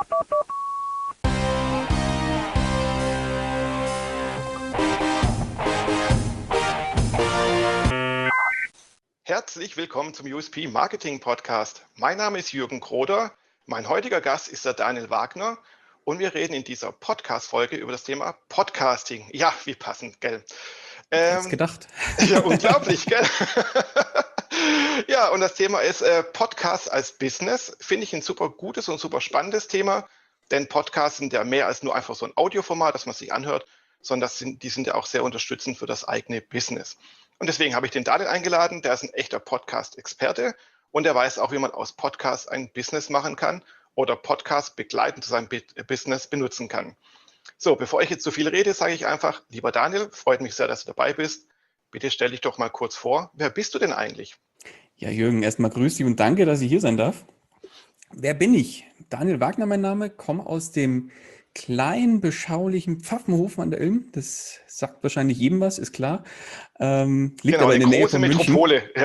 Herzlich willkommen zum USP Marketing Podcast. Mein Name ist Jürgen Kroder. Mein heutiger Gast ist der Daniel Wagner und wir reden in dieser Podcast-Folge über das Thema Podcasting. Ja, wie passend, gell? Jetzt gedacht. Ja, unglaublich, gell? Ja, und das Thema ist Podcast als Business. Finde ich ein super gutes und super spannendes Thema, denn Podcasts sind ja mehr als nur einfach so ein Audioformat, das man sich anhört, sondern die sind ja auch sehr unterstützend für das eigene Business. Und deswegen habe ich den Daniel eingeladen, der ist ein echter Podcast-Experte und der weiß auch, wie man aus Podcasts ein Business machen kann oder Podcast begleitend zu seinem Business benutzen kann. So, bevor ich jetzt zu viel rede, sage ich einfach, lieber Daniel, freut mich sehr, dass du dabei bist. Bitte stell dich doch mal kurz vor. Wer bist du denn eigentlich? Ja, Jürgen, erstmal grüß dich und danke, dass ich hier sein darf. Wer bin ich? Daniel Wagner, mein Name, komme aus dem kleinen, beschaulichen Pfaffenhofen an der Ilm. Das sagt wahrscheinlich jedem was, ist klar. Liegt genau, aber in der Nähe große von München. Metropole. Ja.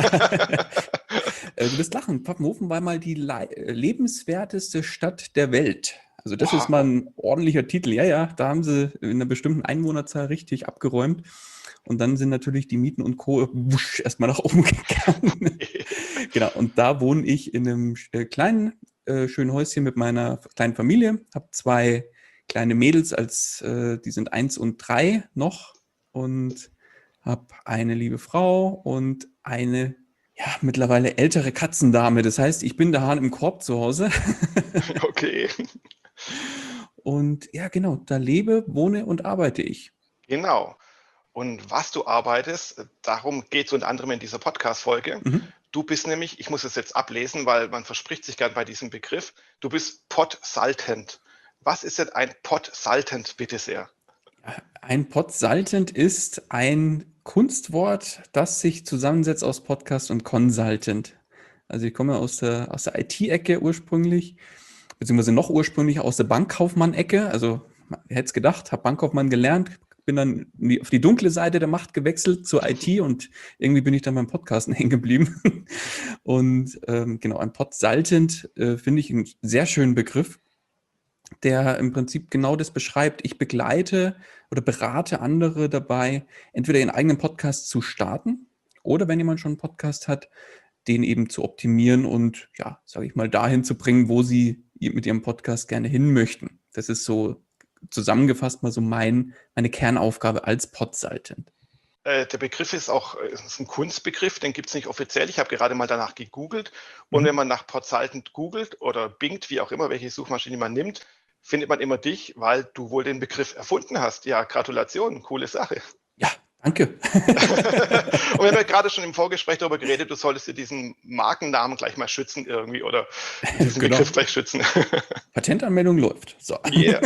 Du wirst lachen. Pfaffenhofen war mal die lebenswerteste Stadt der Welt. Also das ist mal ein ordentlicher Titel. Ja, da haben sie in einer bestimmten Einwohnerzahl richtig abgeräumt. Und dann sind natürlich die Mieten und Co. erstmal nach oben gegangen. Genau, und da wohne ich in einem kleinen, schönen Häuschen mit meiner kleinen Familie. Habe 2 kleine Mädels, die sind 1 und 3 noch. Und habe eine liebe Frau und eine, ja, mittlerweile ältere Katzendame. Das heißt, ich bin der Hahn im Korb zu Hause. Okay. Und ja, genau, da lebe, wohne und arbeite ich. Genau. Und was du arbeitest, darum geht es unter anderem in dieser Podcast-Folge. Mhm. Du bist nämlich, ich muss es jetzt ablesen, weil man verspricht sich gern bei diesem Begriff, du bist Podsaltent. Was ist denn ein Podsaltent, bitte sehr? Ein Podsaltent ist ein Kunstwort, das sich zusammensetzt aus Podcast und Consultant. Also ich komme aus der IT-Ecke ursprünglich, beziehungsweise noch ursprünglich aus der Bankkaufmann-Ecke. Also wer hätte es gedacht, habe Bankkaufmann gelernt, bin dann auf die dunkle Seite der Macht gewechselt zur IT und irgendwie bin ich dann beim Podcasten hängen geblieben. Und genau, ein Podsaltent finde ich einen sehr schönen Begriff, der im Prinzip genau das beschreibt. Ich begleite oder berate andere dabei, entweder ihren eigenen Podcast zu starten oder wenn jemand schon einen Podcast hat, den eben zu optimieren und, ja, sage ich mal, dahin zu bringen, wo sie mit ihrem Podcast gerne hin möchten. Das ist so zusammengefasst mal so meine Kernaufgabe als Podsaltent. Der Begriff ist ist ein Kunstbegriff, den gibt es nicht offiziell. Ich habe gerade mal danach gegoogelt. Und wenn Mhm. man nach Podsaltent googelt oder Bingt, wie auch immer, welche Suchmaschine man nimmt, findet man immer dich, weil du wohl den Begriff erfunden hast. Ja, Gratulation, coole Sache. Ja, danke. Und wir haben ja gerade schon im Vorgespräch darüber geredet, du solltest dir diesen Markennamen gleich mal schützen irgendwie oder diesen Genau. Begriff gleich schützen. Patentanmeldung läuft. So. Yeah.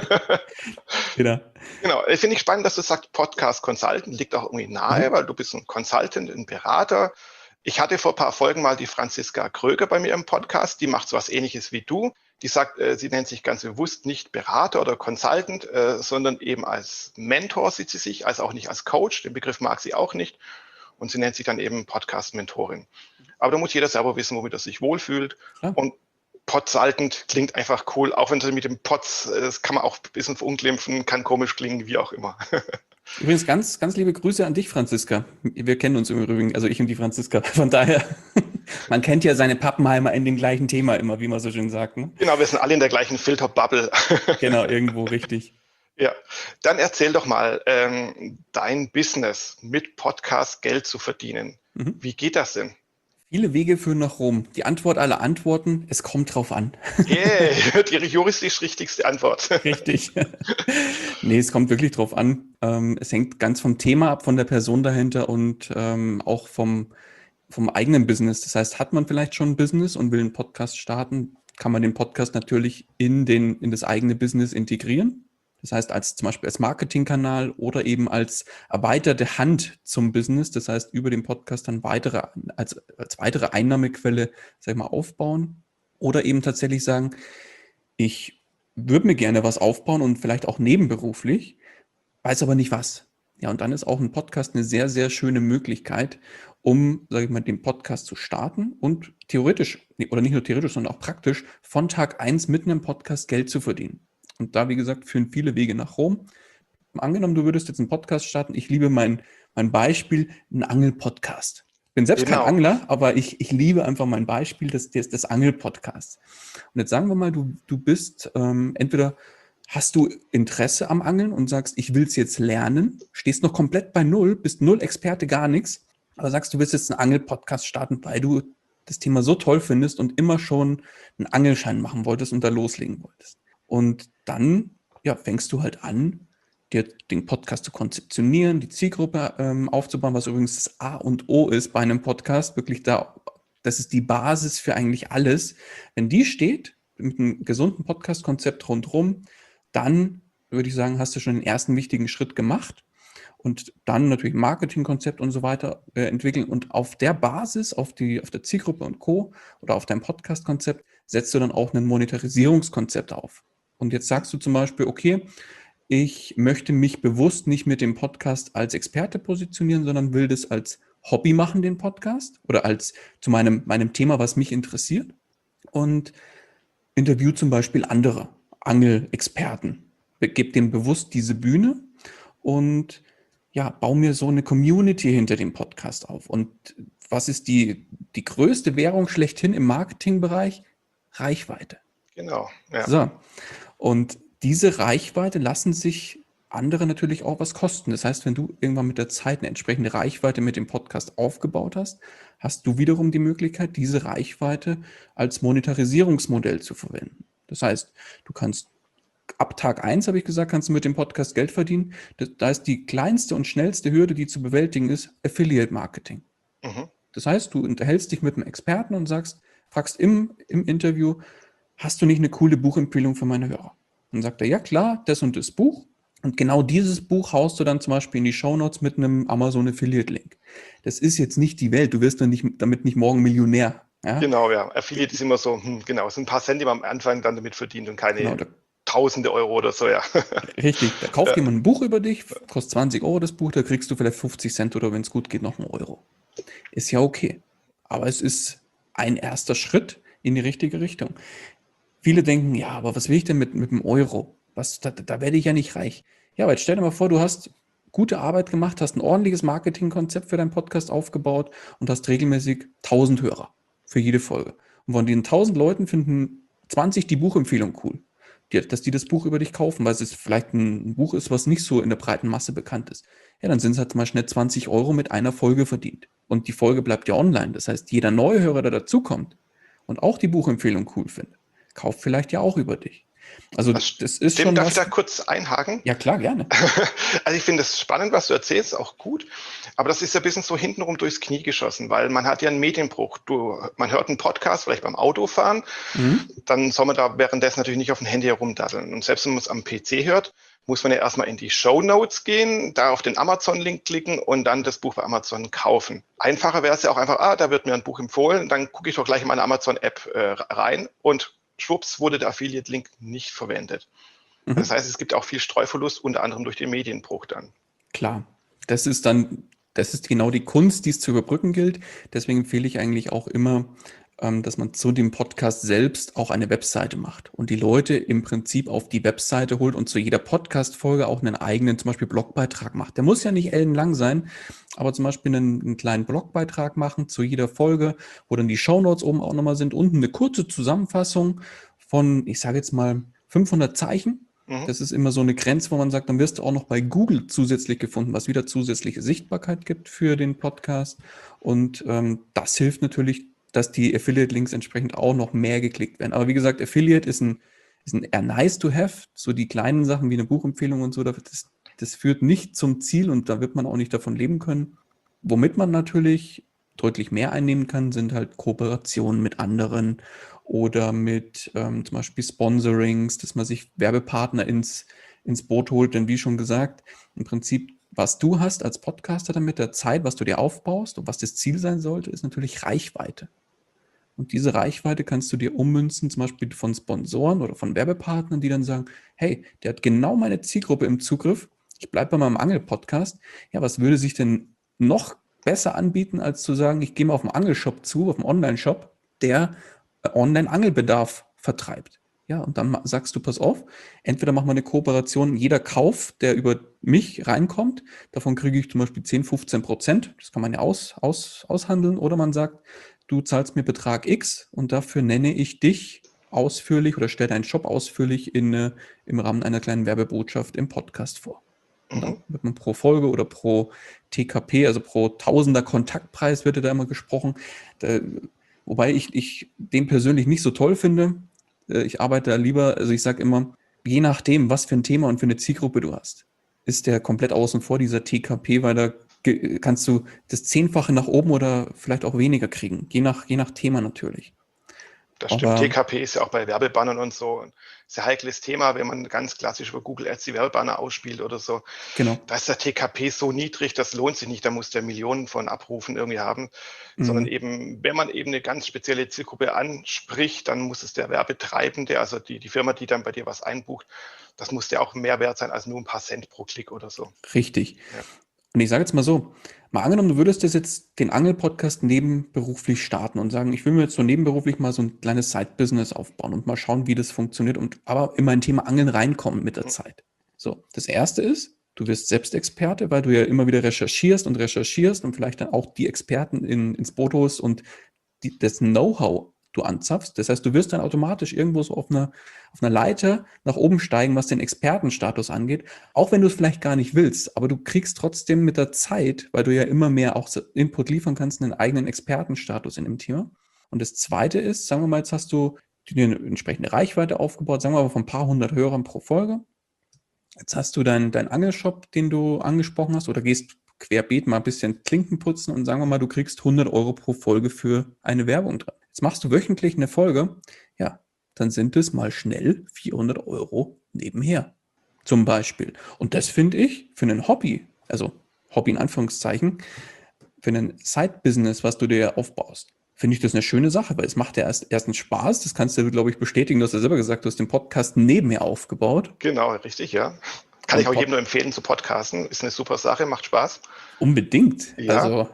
Genau. Genau, finde ich spannend, dass du sagst, Podcast Consultant liegt auch irgendwie nahe, Mhm. weil du bist ein Consultant, ein Berater. Ich hatte vor ein paar Folgen mal die Franziska Kröger bei mir im Podcast, die macht so was Ähnliches wie du. Die sagt, sie nennt sich ganz bewusst nicht Berater oder Consultant, sondern eben als Mentor sieht sie sich, also auch nicht als Coach. Den Begriff mag sie auch nicht. Und sie nennt sich dann eben Podcast-Mentorin. Aber da muss jeder selber wissen, womit er sich wohlfühlt. Klar. Und Podsaltent klingt einfach cool, auch wenn es mit dem Pods, das kann man auch ein bisschen verunglimpfen, kann komisch klingen, wie auch immer. Übrigens ganz, ganz liebe Grüße an dich, Franziska. Wir kennen uns im Übrigen, also ich und die Franziska. Von daher, man kennt ja seine Pappenheimer in dem gleichen Thema immer, wie man so schön sagt. Ne? Genau, wir sind alle in der gleichen Filterbubble. Genau, irgendwo richtig. Ja, dann erzähl doch mal dein Business mit Podcast Geld zu verdienen. Mhm. Wie geht das denn? Viele Wege führen nach Rom. Die Antwort aller Antworten, es kommt drauf an. Yeah, die juristisch richtigste Antwort. Richtig. Nee, es kommt wirklich drauf an. Es hängt ganz vom Thema ab, von der Person dahinter und auch vom eigenen Business. Das heißt, hat man vielleicht schon ein Business und will einen Podcast starten, kann man den Podcast natürlich in das eigene Business integrieren. Das heißt, zum Beispiel als Marketingkanal oder eben als erweiterte Hand zum Business. Das heißt, über den Podcast dann als weitere Einnahmequelle, sag ich mal, aufbauen. Oder eben tatsächlich sagen, ich würde mir gerne was aufbauen und vielleicht auch nebenberuflich, weiß aber nicht was. Ja, und dann ist auch ein Podcast eine sehr, sehr schöne Möglichkeit, um, sage ich mal, den Podcast zu starten und theoretisch, oder nicht nur theoretisch, sondern auch praktisch von Tag eins mit einem Podcast Geld zu verdienen. Und da, wie gesagt, führen viele Wege nach Rom. Angenommen, du würdest jetzt einen Podcast starten. Ich liebe mein Beispiel, einen Angel-Podcast. Ich bin selbst kein Genau. Angler, aber ich liebe einfach mein Beispiel des Angel-Podcasts. Und jetzt sagen wir mal, du bist entweder hast du Interesse am Angeln und sagst, ich will es jetzt lernen, stehst noch komplett bei Null, bist null Experte, gar nichts, aber sagst, du willst jetzt einen Angel-Podcast starten, weil du das Thema so toll findest und immer schon einen Angelschein machen wolltest und da loslegen wolltest. Und dann, ja, fängst du halt an, dir den Podcast zu konzeptionieren, die Zielgruppe aufzubauen, was übrigens das A und O ist bei einem Podcast, wirklich da, das ist die Basis für eigentlich alles. Wenn die steht, mit einem gesunden Podcast-Konzept rundherum, dann würde ich sagen, hast du schon den ersten wichtigen Schritt gemacht und dann natürlich ein Marketingkonzept und so weiter entwickeln und auf der Basis, auf der Zielgruppe und Co. oder auf deinem Podcast-Konzept setzt du dann auch ein Monetarisierungskonzept auf. Und jetzt sagst du zum Beispiel, okay, ich möchte mich bewusst nicht mit dem Podcast als Experte positionieren, sondern will das als Hobby machen, den Podcast, oder als zu meinem Thema, was mich interessiert. Und interview zum Beispiel andere Angelexperten. Gebe dem bewusst diese Bühne und ja, baue mir so eine Community hinter dem Podcast auf. Und was ist die größte Währung schlechthin im Marketingbereich? Reichweite. Genau, ja. So. Und diese Reichweite lassen sich andere natürlich auch was kosten. Das heißt, wenn du irgendwann mit der Zeit eine entsprechende Reichweite mit dem Podcast aufgebaut hast, hast du wiederum die Möglichkeit, diese Reichweite als Monetarisierungsmodell zu verwenden. Das heißt, du kannst ab Tag eins habe ich gesagt, kannst du mit dem Podcast Geld verdienen. Da ist die kleinste und schnellste Hürde, die zu bewältigen ist, Affiliate Marketing. Mhm. Das heißt, du unterhältst dich mit einem Experten und fragst im Interview, hast du nicht eine coole Buchempfehlung für meine Hörer? Dann sagt er, ja klar, das und das Buch. Und genau dieses Buch haust du dann zum Beispiel in die Shownotes mit einem Amazon Affiliate Link. Das ist jetzt nicht die Welt. Du wirst dann damit nicht morgen Millionär. Ja? Genau, ja. Affiliate ist immer so, genau, es sind ein paar Cent, die man am Anfang dann damit verdient und Genau, keine Tausende Euro oder so, ja. richtig. Da kauft jemand ein Buch über dich, kostet 20 Euro das Buch, da kriegst du vielleicht 50 Cent oder wenn es gut geht, noch einen Euro. Ist ja okay. Aber es ist ein erster Schritt in die richtige Richtung. Viele denken, ja, aber was will ich denn mit einem Euro? Da werde ich ja nicht reich. Ja, aber jetzt stell dir mal vor, du hast gute Arbeit gemacht, hast ein ordentliches Marketingkonzept für deinen Podcast aufgebaut und hast regelmäßig 1000 Hörer für jede Folge. Und von den 1000 Leuten finden 20 die Buchempfehlung cool, dass die das Buch über dich kaufen, weil es vielleicht ein Buch ist, was nicht so in der breiten Masse bekannt ist. Ja, dann sind es halt mal schnell 20 Euro mit einer Folge verdient. Und die Folge bleibt ja online. Das heißt, jeder neue Hörer, der dazukommt und auch die Buchempfehlung cool findet, kauft vielleicht ja auch über dich. Also Das das ist stimmt, schon darf ich was. da kurz einhaken? Ja, klar, gerne. Also ich finde es spannend, was du erzählst, auch gut. Aber das ist ja ein bisschen so hintenrum durchs Knie geschossen, weil man hat ja einen Medienbruch. Man hört einen Podcast, vielleicht beim Autofahren, Mhm. dann soll man da währenddessen natürlich nicht auf dem Handy herumdaddeln. Und selbst wenn man es am PC hört, muss man ja erstmal in die Shownotes gehen, da auf den Amazon-Link klicken und dann das Buch bei Amazon kaufen. Einfacher wäre es ja auch einfach, da wird mir ein Buch empfohlen, dann gucke ich doch gleich in meine Amazon-App rein und schwupps wurde der Affiliate-Link nicht verwendet. Das Mhm. heißt, es gibt auch viel Streuverlust, unter anderem durch den Medienbruch dann. Klar. Das ist genau die Kunst, die es zu überbrücken gilt. Deswegen empfehle ich eigentlich auch immer, dass man zu dem Podcast selbst auch eine Webseite macht und die Leute im Prinzip auf die Webseite holt und zu jeder Podcast-Folge auch einen eigenen, zum Beispiel Blogbeitrag macht. Der muss ja nicht ellenlang sein, aber zum Beispiel einen kleinen Blogbeitrag machen zu jeder Folge, wo dann die Shownotes oben auch nochmal sind, unten eine kurze Zusammenfassung von, ich sage jetzt mal, 500 Zeichen. Mhm. Das ist immer so eine Grenze, wo man sagt, dann wirst du auch noch bei Google zusätzlich gefunden, was wieder zusätzliche Sichtbarkeit gibt für den Podcast. Und das hilft natürlich, dass die Affiliate-Links entsprechend auch noch mehr geklickt werden. Aber wie gesagt, Affiliate ist ein eher nice to have. So die kleinen Sachen wie eine Buchempfehlung und so, das führt nicht zum Ziel und da wird man auch nicht davon leben können. Womit man natürlich deutlich mehr einnehmen kann, sind halt Kooperationen mit anderen oder mit zum Beispiel Sponsorings, dass man sich Werbepartner ins Boot holt. Denn wie schon gesagt, im Prinzip, was du hast als Podcaster dann mit der Zeit, was du dir aufbaust und was das Ziel sein sollte, ist natürlich Reichweite. Und diese Reichweite kannst du dir ummünzen, zum Beispiel von Sponsoren oder von Werbepartnern, die dann sagen, hey, der hat genau meine Zielgruppe im Zugriff, Ich bleibe bei meinem Angel-Podcast. Ja, was würde sich denn noch besser anbieten, als zu sagen, ich gehe mal auf einen Angelshop zu, auf einen Online-Shop, der Online-Angelbedarf vertreibt. Ja, und dann sagst du, pass auf, entweder machen wir eine Kooperation, jeder Kauf, der über mich reinkommt, davon kriege ich zum Beispiel 10-15%, das kann man ja aushandeln, oder man sagt, du zahlst mir Betrag X und dafür nenne ich dich ausführlich oder stelle deinen Shop ausführlich im Rahmen einer kleinen Werbebotschaft im Podcast vor. Und dann Mhm. wird man pro Folge oder pro TKP, also pro Tausender Kontaktpreis, wird da immer gesprochen. Da, wobei ich den persönlich nicht so toll finde. Ich arbeite da lieber, also ich sage immer, je nachdem, was für ein Thema und für eine Zielgruppe du hast, ist der komplett außen vor, dieser TKP, weil da kannst du das Zehnfache nach oben oder vielleicht auch weniger kriegen, je nach Thema natürlich. Das stimmt. Aber TKP ist ja auch bei Werbebannern und so ein sehr heikles Thema, wenn man ganz klassisch über Google Ads die Werbebanner ausspielt oder so. genau. Da ist der TKP so niedrig, das lohnt sich nicht. Da muss der Millionen von Abrufen irgendwie haben, sondern Mhm. eben, wenn man eben eine ganz spezielle Zielgruppe anspricht, dann muss es der Werbetreibende, also die Firma, die dann bei dir was einbucht, das muss der auch mehr wert sein als nur ein paar Cent pro Klick oder so. Richtig. Ja. Und ich sage jetzt mal so, mal angenommen, du würdest jetzt den Angel-Podcast nebenberuflich starten und sagen, ich will mir jetzt so nebenberuflich mal so ein kleines Side-Business aufbauen und mal schauen, wie das funktioniert und aber in mein Thema Angeln reinkommen mit der Mhm. Zeit. So, das erste ist, du wirst selbst Experte, weil du ja immer wieder recherchierst und vielleicht dann auch die Experten ins Boot holst und das Know-how du anzapfst. Das heißt, du wirst dann automatisch irgendwo so auf einer Leiter nach oben steigen, was den Expertenstatus angeht, auch wenn du es vielleicht gar nicht willst, aber du kriegst trotzdem mit der Zeit, weil du ja immer mehr auch so Input liefern kannst, einen eigenen Expertenstatus in dem Thema. Und das Zweite ist, sagen wir mal, jetzt hast du dir eine entsprechende Reichweite aufgebaut, sagen wir mal von ein paar hundert Hörern pro Folge. Jetzt hast du deinen Angelshop, den du angesprochen hast, oder gehst querbeet mal ein bisschen Klinken putzen und sagen wir mal, du kriegst 100 Euro pro Folge für eine Werbung dran. Jetzt machst du wöchentlich eine Folge, ja, dann sind es mal schnell 400 Euro nebenher, zum Beispiel. Und das finde ich für ein Hobby, also Hobby in Anführungszeichen, für ein Side-Business, was du dir aufbaust, finde ich das eine schöne Sache, weil es macht ja erstens Spaß, das kannst du, glaube ich, bestätigen, du hast ja selber gesagt, du hast den Podcast nebenher aufgebaut. Genau, richtig, ja. Kann ich Und auch jedem nur empfehlen zu podcasten. Ist eine super Sache, macht Spaß. unbedingt. Ja, Also,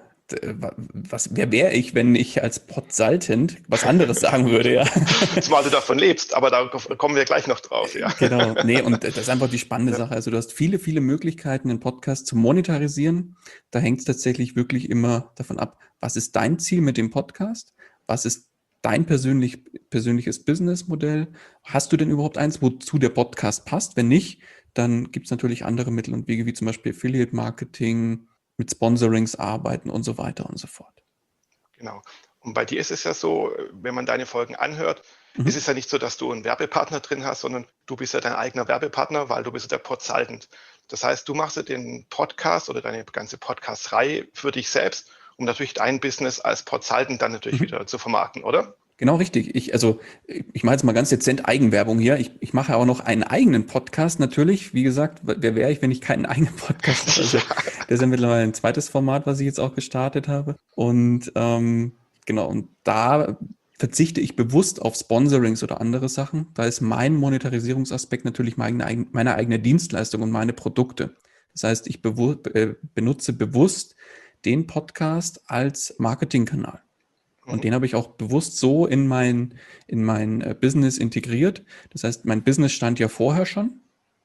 wer wäre ich, wenn ich als Podsaltent was anderes sagen würde, ja? zumal du davon lebst, aber da kommen wir gleich noch drauf, ja. Genau. Nee, und das ist einfach die spannende Ja. Sache. Also, du hast viele, viele Möglichkeiten, einen Podcast zu monetarisieren. Da hängt es tatsächlich wirklich immer davon ab, was ist dein Ziel mit dem Podcast? Was ist dein persönliches Businessmodell? Hast du denn überhaupt eins, wozu der Podcast passt? Wenn nicht, dann gibt es natürlich andere Mittel und Wege, wie zum Beispiel Affiliate Marketing, mit Sponsorings arbeiten und so weiter und so fort. Genau. Und bei dir ist es ja so, wenn man deine Folgen anhört, ist es Mhm. ja nicht so, dass du einen Werbepartner drin hast, sondern du bist ja dein eigener Werbepartner, weil du bist ja der Podsaltent. Das heißt, du machst ja den Podcast oder deine ganze Podcast-Reihe für dich selbst, um natürlich dein Business als Podsaltent dann natürlich Mhm. wieder zu vermarkten, oder? Genau richtig. Ich mache jetzt mal ganz dezent Eigenwerbung hier. Ich mache ja auch noch einen eigenen Podcast natürlich. Wie gesagt, wer wäre ich, wenn ich keinen eigenen Podcast habe? Also Ja. das ist ja mittlerweile ein zweites Format, was ich jetzt auch gestartet habe. Und genau, und da verzichte ich bewusst auf Sponsorings oder andere Sachen. Da ist mein Monetarisierungsaspekt natürlich meine eigene Dienstleistung und meine Produkte. Das heißt, ich benutze bewusst den Podcast als Marketingkanal. Und Mhm. den habe ich auch bewusst so in mein Business integriert. Das heißt, mein Business stand ja vorher schon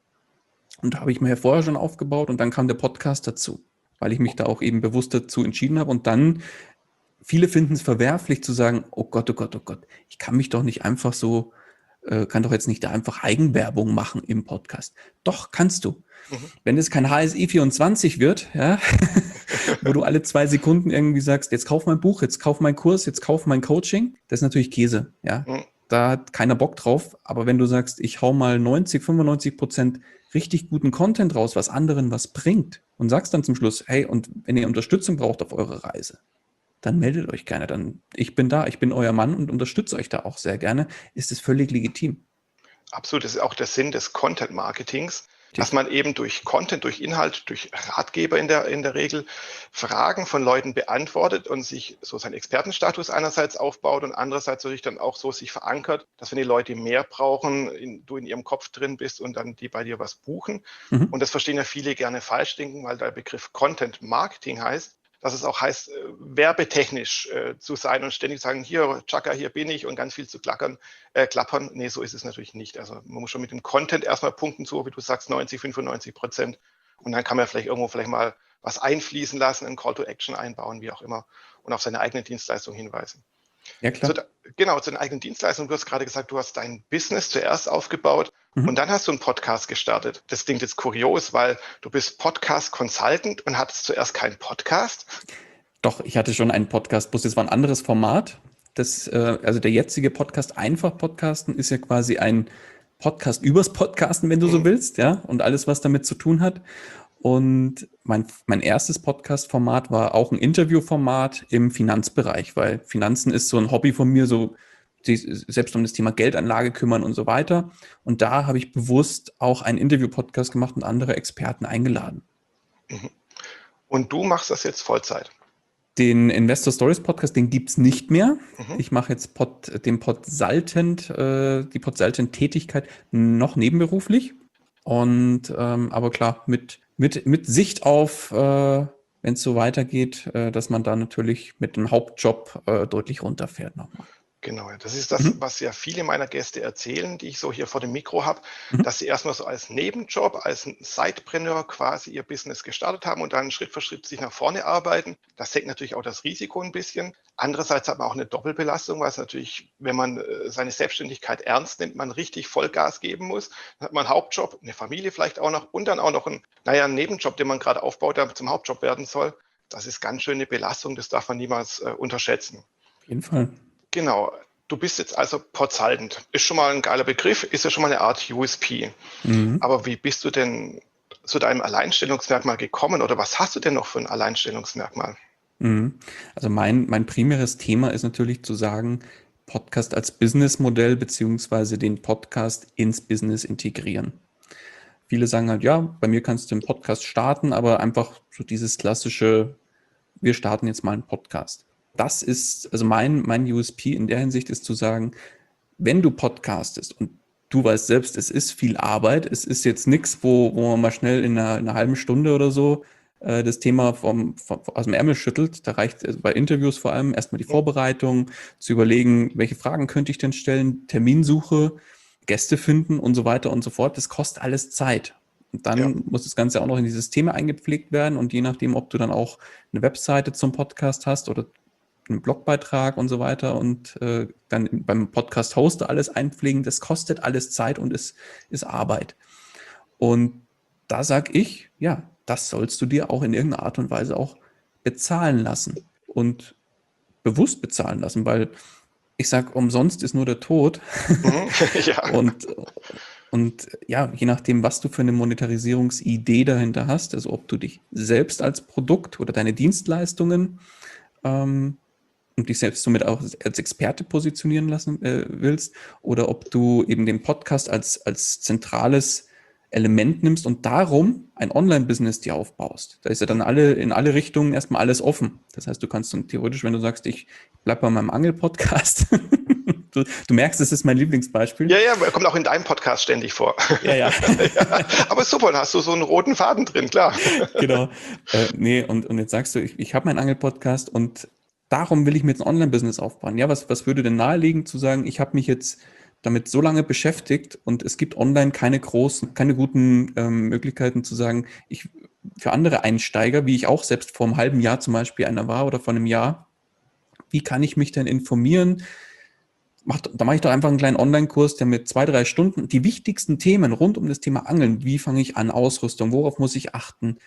und habe ich mir ja vorher schon aufgebaut und dann kam der Podcast dazu, weil ich mich da auch eben bewusst dazu entschieden habe. Und dann, viele finden es verwerflich zu sagen, oh Gott, oh Gott, oh Gott, ich kann mich doch nicht einfach so, kann doch jetzt nicht da einfach Eigenwerbung machen im Podcast. Doch, kannst du. Mhm. Wenn es kein HSI 24 wird, ja, wo du alle 2 Sekunden irgendwie sagst, jetzt kauf mein Buch, jetzt kauf mein Kurs, jetzt kauf mein Coaching, das ist natürlich Käse, ja. Mhm. Da hat keiner Bock drauf. Aber wenn du sagst, ich hau mal 90-95% richtig guten Content raus, was anderen was bringt und sagst dann zum Schluss, hey, und wenn ihr Unterstützung braucht auf eurer Reise, dann meldet euch gerne. Dann, ich bin da, ich bin euer Mann und unterstütze euch da auch sehr gerne, ist es völlig legitim. Absolut, das ist auch der Sinn des Content-Marketings. dass man eben durch Content, durch Inhalt, durch Ratgeber in der Regel Fragen von Leuten beantwortet und sich so seinen Expertenstatus einerseits aufbaut und andererseits natürlich dann auch so sich verankert, dass wenn die Leute mehr brauchen, du in ihrem Kopf drin bist und dann die bei dir was buchen. Mhm. Und das verstehen ja viele gerne falsch denken, weil der Begriff Content Marketing heißt, dass es auch heißt, werbetechnisch zu sein und ständig sagen, hier, Chaka, hier bin ich und ganz viel zu klappern. Nee, so ist es natürlich nicht. Also man muss schon mit dem Content erstmal punkten, so wie du sagst, 90, 95%. Und dann kann man vielleicht irgendwo mal was einfließen lassen, einen Call to Action einbauen, wie auch immer, und auf seine eigene Dienstleistung hinweisen. Ja, klar. Genau, zu den eigenen Dienstleistungen. Du hast gerade gesagt, du hast dein Business zuerst aufgebaut und dann hast du einen Podcast gestartet. Das klingt jetzt kurios, weil du bist Podcast-Consultant und hattest zuerst keinen Podcast. Doch, ich hatte schon einen Podcast, bloß das war ein anderes Format. Also der jetzige Podcast, Einfach Podcasten, ist ja quasi ein Podcast übers Podcasten, wenn du so willst, ja, und alles, was damit zu tun hat. Und mein erstes Podcast-Format war auch ein Interviewformat im Finanzbereich, weil Finanzen ist so ein Hobby von mir, so selbst um das Thema Geldanlage kümmern und so weiter. Und da habe ich bewusst auch einen Interview-Podcast gemacht und andere Experten eingeladen. Und du machst das jetzt Vollzeit? Den Investor Stories Podcast, den gibt es nicht mehr. Ich mache jetzt die Podsaltent-Tätigkeit noch nebenberuflich. Und aber klar, mit Sicht auf, wenn es so weitergeht, dass man da natürlich mit dem Hauptjob deutlich runterfährt nochmal. Genau, das ist das, was ja viele meiner Gäste erzählen, die ich so hier vor dem Mikro habe, dass sie erstmal so als Nebenjob, als ein Sidepreneur quasi ihr Business gestartet haben und dann Schritt für Schritt sich nach vorne arbeiten. Das senkt natürlich auch das Risiko ein bisschen. Andererseits hat man auch eine Doppelbelastung, weil es natürlich, wenn man seine Selbstständigkeit ernst nimmt, man richtig Vollgas geben muss. Dann hat man einen Hauptjob, eine Familie vielleicht auch noch und dann auch noch einen Nebenjob, den man gerade aufbaut, der zum Hauptjob werden soll. Das ist ganz schön eine Belastung, das darf man niemals unterschätzen. Auf jeden Fall. Genau. Du bist jetzt also Podsaltent. Ist schon mal ein geiler Begriff, ist ja schon mal eine Art USP. Aber wie bist du denn zu deinem Alleinstellungsmerkmal gekommen oder was hast du denn noch für ein Alleinstellungsmerkmal? Also mein primäres Thema ist natürlich zu sagen, Podcast als Businessmodell beziehungsweise den Podcast ins Business integrieren. Viele sagen halt, ja, bei mir kannst du einen Podcast starten, aber einfach so dieses klassische, wir starten jetzt mal einen Podcast. Das ist, also mein USP in der Hinsicht ist zu sagen, wenn du podcastest und du weißt selbst, es ist viel Arbeit, es ist jetzt nichts, wo man mal schnell in einer halben Stunde oder so das Thema aus dem Ärmel schüttelt. Da reicht also bei Interviews vor allem erstmal die Vorbereitung, zu überlegen, welche Fragen könnte ich denn stellen, Terminsuche, Gäste finden und so weiter und so fort. Das kostet alles Zeit. Und dann muss das Ganze auch noch in die Systeme eingepflegt werden und je nachdem, ob du dann auch eine Webseite zum Podcast hast oder einen Blogbeitrag und so weiter und dann beim Podcast-Hoster alles einpflegen, das kostet alles Zeit und ist Arbeit. Und da sage ich, ja, das sollst du dir auch in irgendeiner Art und Weise auch bezahlen lassen und bewusst bezahlen lassen, weil ich sage, umsonst ist nur der Tod. Ja. Und ja, je nachdem, was du für eine Monetarisierungsidee dahinter hast, also ob du dich selbst als Produkt oder deine Dienstleistungen und dich selbst somit auch als Experte positionieren lassen willst, oder ob du eben den Podcast als zentrales Element nimmst und darum ein Online-Business dir aufbaust. Da ist ja dann in alle Richtungen erstmal alles offen. Das heißt, du kannst dann theoretisch, wenn du sagst, ich bleib bei meinem Angel-Podcast, du merkst, das ist mein Lieblingsbeispiel. Ja, kommt auch in deinem Podcast ständig vor. Ja. Ja, aber super, dann hast du so einen roten Faden drin, klar. Genau. Nee, und jetzt sagst du, ich habe meinen Angel-Podcast und darum will ich mir jetzt ein Online-Business aufbauen. Ja, was würde denn naheliegen zu sagen, ich habe mich jetzt damit so lange beschäftigt und es gibt online keine guten Möglichkeiten zu sagen, für andere Einsteiger, wie ich auch selbst vor einem halben Jahr zum Beispiel einer war oder vor einem Jahr, wie kann ich mich denn informieren? Da mache ich doch einfach einen kleinen Online-Kurs, der mit 2-3 Stunden die wichtigsten Themen rund um das Thema Angeln, wie fange ich an, Ausrüstung, worauf muss ich achten,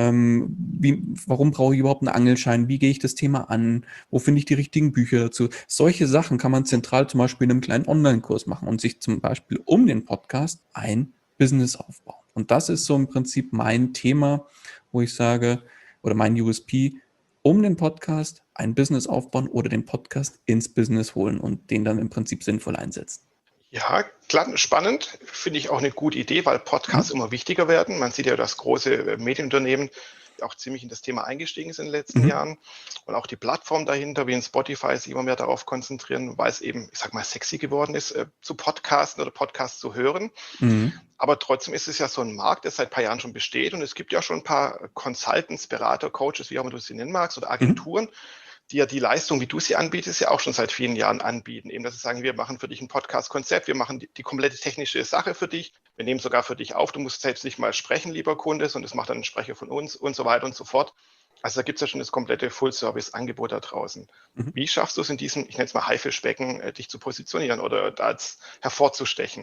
warum brauche ich überhaupt einen Angelschein, wie gehe ich das Thema an, wo finde ich die richtigen Bücher dazu. Solche Sachen kann man zentral zum Beispiel in einem kleinen Online-Kurs machen und sich zum Beispiel um den Podcast ein Business aufbauen. Und das ist so im Prinzip mein Thema, wo ich sage, oder mein USP, um den Podcast ein Business aufbauen oder den Podcast ins Business holen und den dann im Prinzip sinnvoll einsetzen. Ja, klar, spannend. Finde ich auch eine gute Idee, weil Podcasts Mhm. immer wichtiger werden. Man sieht ja, dass große Medienunternehmen auch ziemlich in das Thema eingestiegen sind in den letzten Mhm. Jahren und auch die Plattform dahinter, wie in Spotify, sich immer mehr darauf konzentrieren, weil es eben, ich sag mal, sexy geworden ist, zu podcasten oder Podcasts zu hören. Mhm. Aber trotzdem ist es ja so ein Markt, der seit ein paar Jahren schon besteht und es gibt ja schon ein paar Consultants, Berater, Coaches, wie auch immer du sie nennen magst, oder Mhm. Agenturen, die ja die Leistung, wie du sie anbietest, ja auch schon seit vielen Jahren anbieten. Eben, dass sie sagen, wir machen für dich ein Podcast-Konzept, wir machen die komplette technische Sache für dich, wir nehmen sogar für dich auf, du musst selbst nicht mal sprechen, lieber Kunde, und das macht dann ein Sprecher von uns und so weiter und so fort. Also da gibt es ja schon das komplette Full-Service-Angebot da draußen. Mhm. Wie schaffst du es in diesem, ich nenne es mal Haifischbecken, dich zu positionieren oder da als hervorzustechen?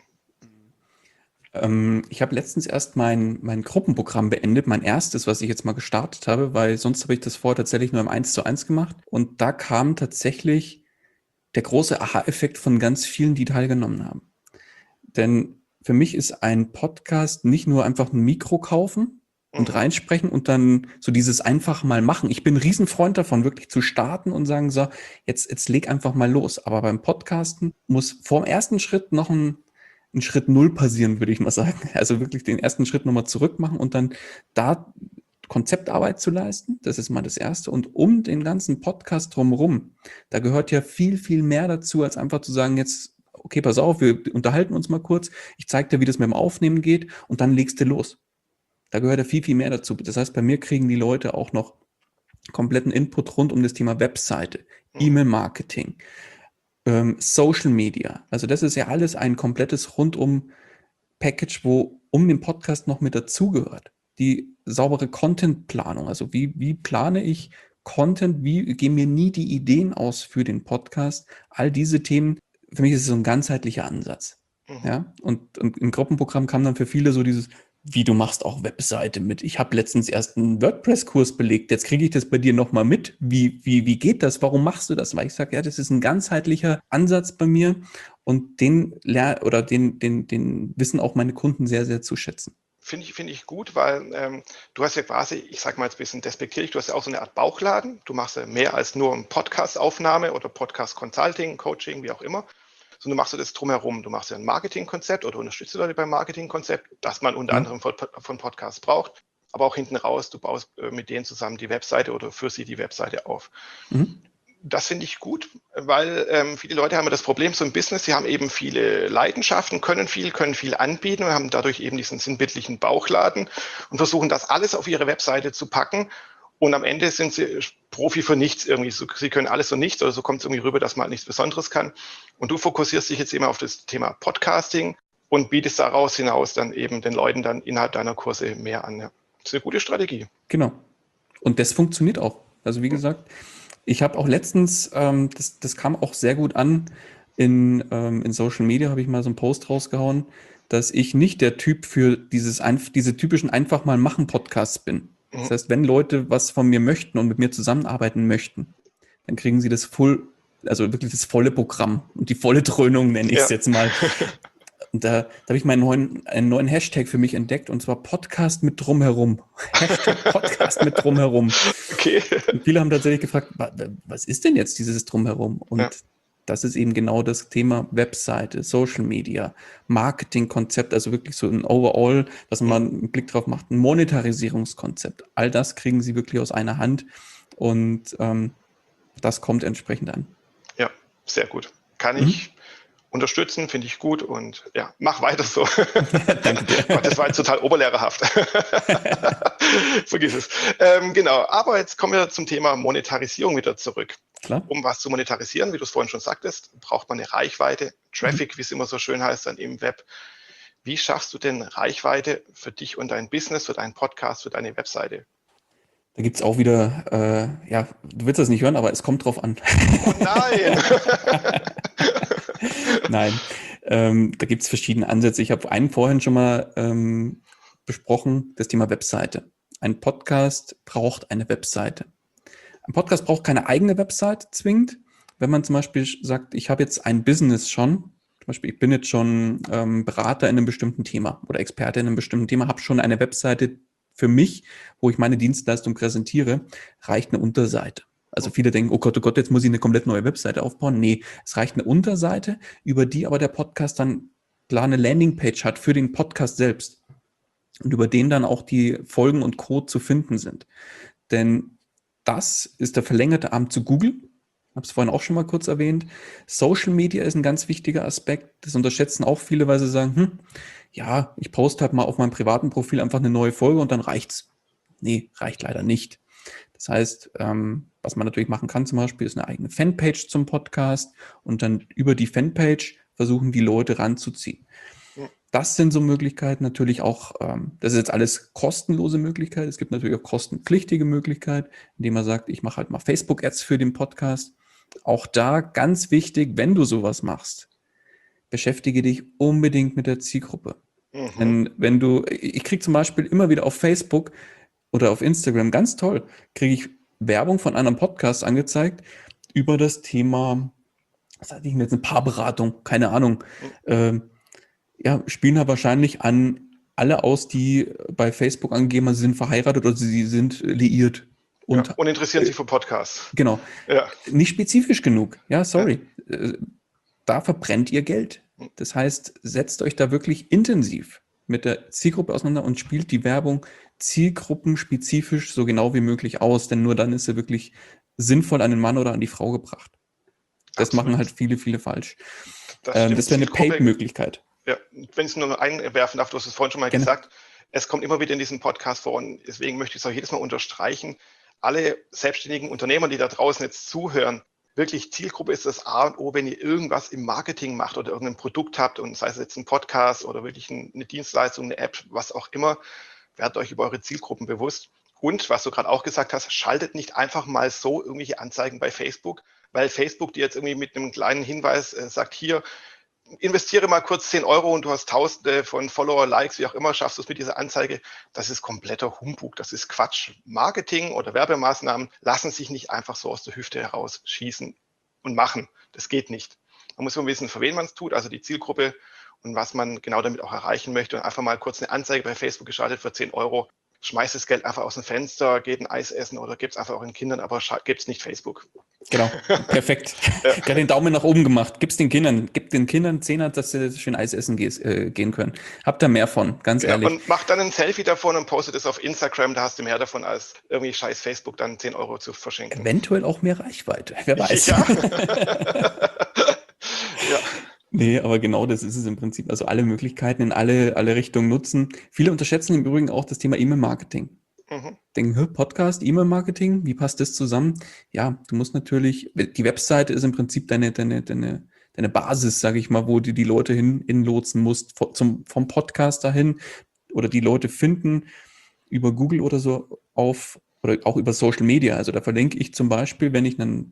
Ich habe letztens erst mein Gruppenprogramm beendet, mein erstes, was ich jetzt mal gestartet habe, weil sonst habe ich das vorher tatsächlich nur im 1:1 gemacht. Und da kam tatsächlich der große Aha-Effekt von ganz vielen, die teilgenommen haben. Denn für mich ist ein Podcast nicht nur einfach ein Mikro kaufen und Mhm. reinsprechen und dann so dieses einfach mal machen. Ich bin ein Riesenfreund davon, wirklich zu starten und sagen, so, jetzt leg einfach mal los. Aber beim Podcasten muss vor dem ersten Schritt noch ein Schritt Null passieren, würde ich mal sagen. Also wirklich den ersten Schritt nochmal zurück machen und dann da Konzeptarbeit zu leisten. Das ist mal das Erste. Und um den ganzen Podcast drumherum, da gehört ja viel, viel mehr dazu, als einfach zu sagen, jetzt, okay, pass auf, wir unterhalten uns mal kurz, ich zeige dir, wie das mit dem Aufnehmen geht und dann legst du los. Da gehört ja viel, viel mehr dazu. Das heißt, bei mir kriegen die Leute auch noch kompletten Input rund um das Thema Webseite, Mhm. E-Mail-Marketing, Social Media. Also das ist ja alles ein komplettes Rundum-Package, wo um den Podcast noch mit dazugehört. Die saubere Content-Planung. Also wie plane ich Content? Wie gehen mir nie die Ideen aus für den Podcast? All diese Themen. Für mich ist es so ein ganzheitlicher Ansatz. Mhm. Ja, und im Gruppenprogramm kam dann für viele so dieses, wie du machst auch Webseite mit. Ich habe letztens erst einen WordPress-Kurs belegt. Jetzt kriege ich das bei dir nochmal mit. Wie geht das? Warum machst du das? Weil ich sage, ja, das ist ein ganzheitlicher Ansatz bei mir und den wissen auch meine Kunden sehr, sehr zu schätzen. Finde ich gut, weil du hast ja quasi, ich sage mal jetzt ein bisschen despektierlich, du hast ja auch so eine Art Bauchladen. Du machst ja mehr als nur eine Podcast-Aufnahme oder Podcast-Consulting, Coaching, wie auch immer, sondern du machst ja das drumherum. Du machst ja ein Marketingkonzept oder unterstützt die Leute beim Marketingkonzept, das man unter Genau. anderem von Podcasts braucht, aber auch hinten raus, du baust mit denen zusammen die Webseite oder für sie die Webseite auf. Mhm. Das finde ich gut, weil viele Leute haben ja das Problem so im Business, sie haben eben viele Leidenschaften, können viel anbieten und haben dadurch eben diesen sinnbildlichen Bauchladen und versuchen das alles auf ihre Webseite zu packen. Und am Ende sind sie Profi für nichts irgendwie. Sie können alles und nichts oder so kommt es irgendwie rüber, dass man halt nichts Besonderes kann. Und du fokussierst dich jetzt eben auf das Thema Podcasting und bietest daraus hinaus dann eben den Leuten dann innerhalb deiner Kurse mehr an. Ja. Das ist eine gute Strategie. Genau. Und das funktioniert auch. Also wie gesagt, ich habe auch letztens, das kam auch sehr gut an, in Social Media habe ich mal so einen Post rausgehauen, dass ich nicht der Typ für diese typischen einfach mal machen Podcasts bin. Das Mhm. heißt, wenn Leute was von mir möchten und mit mir zusammenarbeiten möchten, dann kriegen sie also wirklich das volle Programm und die volle Dröhnung nenne ich es Ja. jetzt mal. Und da habe ich einen neuen Hashtag für mich entdeckt und zwar Podcast mit drumherum. Hashtag Podcast mit drumherum. Okay. Und viele haben tatsächlich gefragt, was ist denn jetzt dieses drumherum? Ja. Und das ist eben genau das Thema Webseite, Social Media, Marketingkonzept, also wirklich so ein Overall, dass man einen Blick drauf macht, ein Monetarisierungskonzept. All das kriegen sie wirklich aus einer Hand und das kommt entsprechend an. Ja, sehr gut. Kann Mhm. ich unterstützen, finde ich gut und ja, mach weiter so. Danke dir. Gott, das war jetzt total oberlehrerhaft. Vergiss es. Genau, aber jetzt kommen wir zum Thema Monetarisierung wieder zurück. Klar. Um was zu monetarisieren, wie du es vorhin schon sagtest, braucht man eine Reichweite, Mhm. Traffic, wie es immer so schön heißt, dann im Web. Wie schaffst du denn Reichweite für dich und dein Business, für deinen Podcast, für deine Webseite? Da gibt es auch wieder, ja, du willst das nicht hören, aber es kommt drauf an. Oh nein! Nein, da gibt es verschiedene Ansätze. Ich habe einen vorhin schon mal besprochen, das Thema Webseite. Ein Podcast braucht eine Webseite. Ein Podcast braucht keine eigene Webseite zwingend. Wenn man zum Beispiel sagt, ich habe jetzt ein Business schon, zum Beispiel ich bin jetzt schon Berater in einem bestimmten Thema oder Experte in einem bestimmten Thema, habe schon eine Webseite für mich, wo ich meine Dienstleistung präsentiere, reicht eine Unterseite. Also viele denken, oh Gott, jetzt muss ich eine komplett neue Webseite aufbauen. Nee, es reicht eine Unterseite, über die aber der Podcast dann klar eine Landingpage hat für den Podcast selbst und über den dann auch die Folgen und Code zu finden sind. Denn das ist der verlängerte Arm zu Google. Ich habe es vorhin auch schon mal kurz erwähnt. Social Media ist ein ganz wichtiger Aspekt. Das unterschätzen auch viele, weil sie sagen, ja, ich poste halt mal auf meinem privaten Profil einfach eine neue Folge und dann reicht's. Nee, reicht leider nicht. Das heißt, was man natürlich machen kann zum Beispiel, ist eine eigene Fanpage zum Podcast und dann über die Fanpage versuchen, die Leute ranzuziehen. Hm. Das sind so Möglichkeiten, natürlich auch, das ist jetzt alles kostenlose Möglichkeit. Es gibt natürlich auch kostenpflichtige Möglichkeit, indem man sagt, ich mache halt mal Facebook-Ads für den Podcast. Auch da ganz wichtig, wenn du sowas machst, beschäftige dich unbedingt mit der Zielgruppe. Mhm. Ich kriege zum Beispiel immer wieder auf Facebook oder auf Instagram, ganz toll, kriege ich Werbung von einem Podcast angezeigt über das Thema, was hatte ich mir jetzt, eine Paarberatung, keine Ahnung. Ja, spielen da wahrscheinlich an alle aus, die bei Facebook angeben, sie sind verheiratet oder sie sind liiert. Ja. Und Und interessieren sich für Podcasts. genau, Ja. nicht spezifisch genug. Ja, Ja. sorry. Da verbrennt ihr Geld. Das heißt, setzt euch da wirklich intensiv mit der Zielgruppe auseinander und spielt die Werbung zielgruppenspezifisch so genau wie möglich aus, denn nur dann ist sie wirklich sinnvoll an den Mann oder an die Frau gebracht. Das machen Absolut. halt viele falsch. Das stimmt. Das wäre eine Zielgruppe, Paid-Möglichkeit. ja, wenn ich es nur noch einwerfen darf, du hast es vorhin schon mal Gerne. gesagt, es kommt immer wieder in diesem Podcast vor und deswegen möchte ich es auch jedes Mal unterstreichen. Alle selbstständigen Unternehmer, die da draußen jetzt zuhören, wirklich Zielgruppe ist das A und O, wenn ihr irgendwas im Marketing macht oder irgendein Produkt habt und sei es jetzt ein Podcast oder wirklich eine Dienstleistung, eine App, was auch immer, werdet euch über eure Zielgruppen bewusst. Und was du gerade auch gesagt hast, schaltet nicht einfach mal so irgendwelche Anzeigen bei Facebook, weil Facebook dir jetzt irgendwie mit einem kleinen Hinweis sagt, hier, investiere mal kurz 10 Euro und du hast Tausende von Follower, Likes, wie auch immer, schaffst du es mit dieser Anzeige. Das ist kompletter Humbug, das ist Quatsch. Marketing oder Werbemaßnahmen lassen sich nicht einfach so aus der Hüfte heraus schießen und machen. Das geht nicht. Man muss immer wissen, für wen man es tut, also die Zielgruppe und was man genau damit auch erreichen möchte. Und einfach mal kurz eine Anzeige bei Facebook geschaltet für 10 Euro. Schmeißt das Geld einfach aus dem Fenster, geht ein Eis essen oder gebt es einfach euren Kindern, aber gebt es nicht Facebook. Genau, perfekt. Ja. Gerade den Daumen nach oben gemacht. Gib den Kindern Zehner, dass sie schön Eis essen gehen können. Habt da mehr von, ganz Genau. ehrlich. Und mach dann ein Selfie davon und postet es auf Instagram, da hast du mehr davon, als irgendwie scheiß Facebook dann 10 Euro zu verschenken. Eventuell auch mehr Reichweite, wer weiß. Ja. Ja. Nee, aber genau das ist es im Prinzip. Also alle Möglichkeiten in alle Richtungen nutzen. Viele unterschätzen im Übrigen auch das Thema E-Mail-Marketing. Mhm. Denken, Podcast, E-Mail-Marketing, wie passt das zusammen? Ja, du musst natürlich, die Webseite ist im Prinzip deine Basis, sage ich mal, wo du die Leute hinlotsen musst, vom Podcast dahin oder die Leute finden über Google oder so oder auch über Social Media. Also da verlinke ich zum Beispiel, wenn ich eine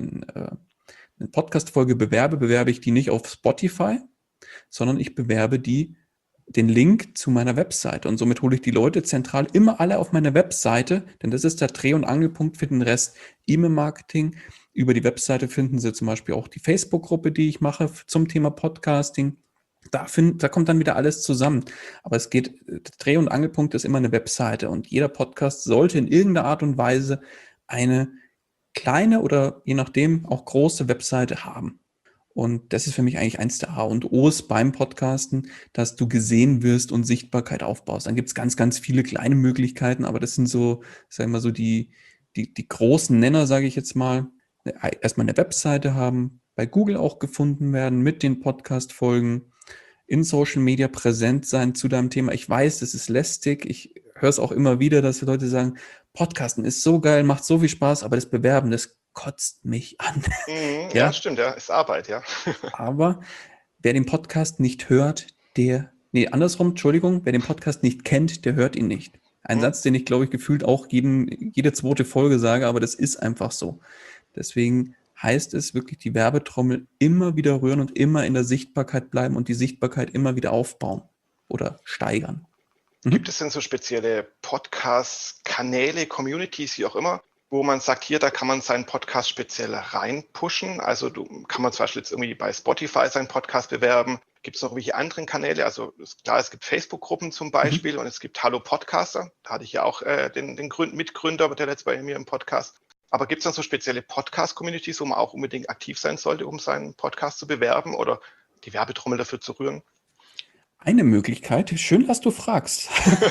Podcast-Folge bewerbe ich die nicht auf Spotify, sondern ich bewerbe den Link zu meiner Webseite und somit hole ich die Leute zentral immer alle auf meine Webseite, denn das ist der Dreh- und Angelpunkt für den Rest. E-Mail-Marketing. Über die Webseite finden Sie zum Beispiel auch die Facebook-Gruppe, die ich mache zum Thema Podcasting. Da kommt dann wieder alles zusammen. Aber der Dreh- und Angelpunkt ist immer eine Webseite und jeder Podcast sollte in irgendeiner Art und Weise eine kleine oder je nachdem auch große Webseite haben. Und das ist für mich eigentlich eins der A und O's beim Podcasten, dass du gesehen wirst und Sichtbarkeit aufbaust. Dann gibt es ganz viele kleine Möglichkeiten, aber das sind so, sagen wir mal so die großen Nenner, sage ich jetzt mal. Erstmal eine Webseite haben, bei Google auch gefunden werden mit den Podcast-Folgen, in Social Media präsent sein zu deinem Thema. Ich weiß, das ist lästig. Ich höre es auch immer wieder, dass die Leute sagen, Podcasten ist so geil, macht so viel Spaß, aber das Bewerben, das kotzt mich an. Mhm. Ja, Ja, stimmt, ja, ist Arbeit, ja. aber wer den Podcast nicht hört, andersrum, Entschuldigung, wer den Podcast nicht kennt, der hört ihn nicht. Ein Mhm. Satz, den ich, glaube ich, gefühlt auch jede zweite Folge sage, aber das ist einfach so. Deswegen heißt es wirklich, die Werbetrommel immer wieder rühren und immer in der Sichtbarkeit bleiben und die Sichtbarkeit immer wieder aufbauen oder steigern. Gibt es denn so spezielle Podcast-Kanäle, Communities, wie auch immer, wo man sagt, hier, da kann man seinen Podcast speziell reinpushen? Also kann man zum Beispiel jetzt irgendwie bei Spotify seinen Podcast bewerben. Gibt es noch irgendwelche anderen Kanäle? Also ist klar, es gibt Facebook-Gruppen zum Beispiel und es gibt Hallo Podcaster. Da hatte ich ja auch den Mitgründer, der letzte bei mir im Podcast. Aber gibt es dann so spezielle Podcast-Communities, wo man auch unbedingt aktiv sein sollte, um seinen Podcast zu bewerben oder die Werbetrommel dafür zu rühren? Eine Möglichkeit, schön, dass du fragst.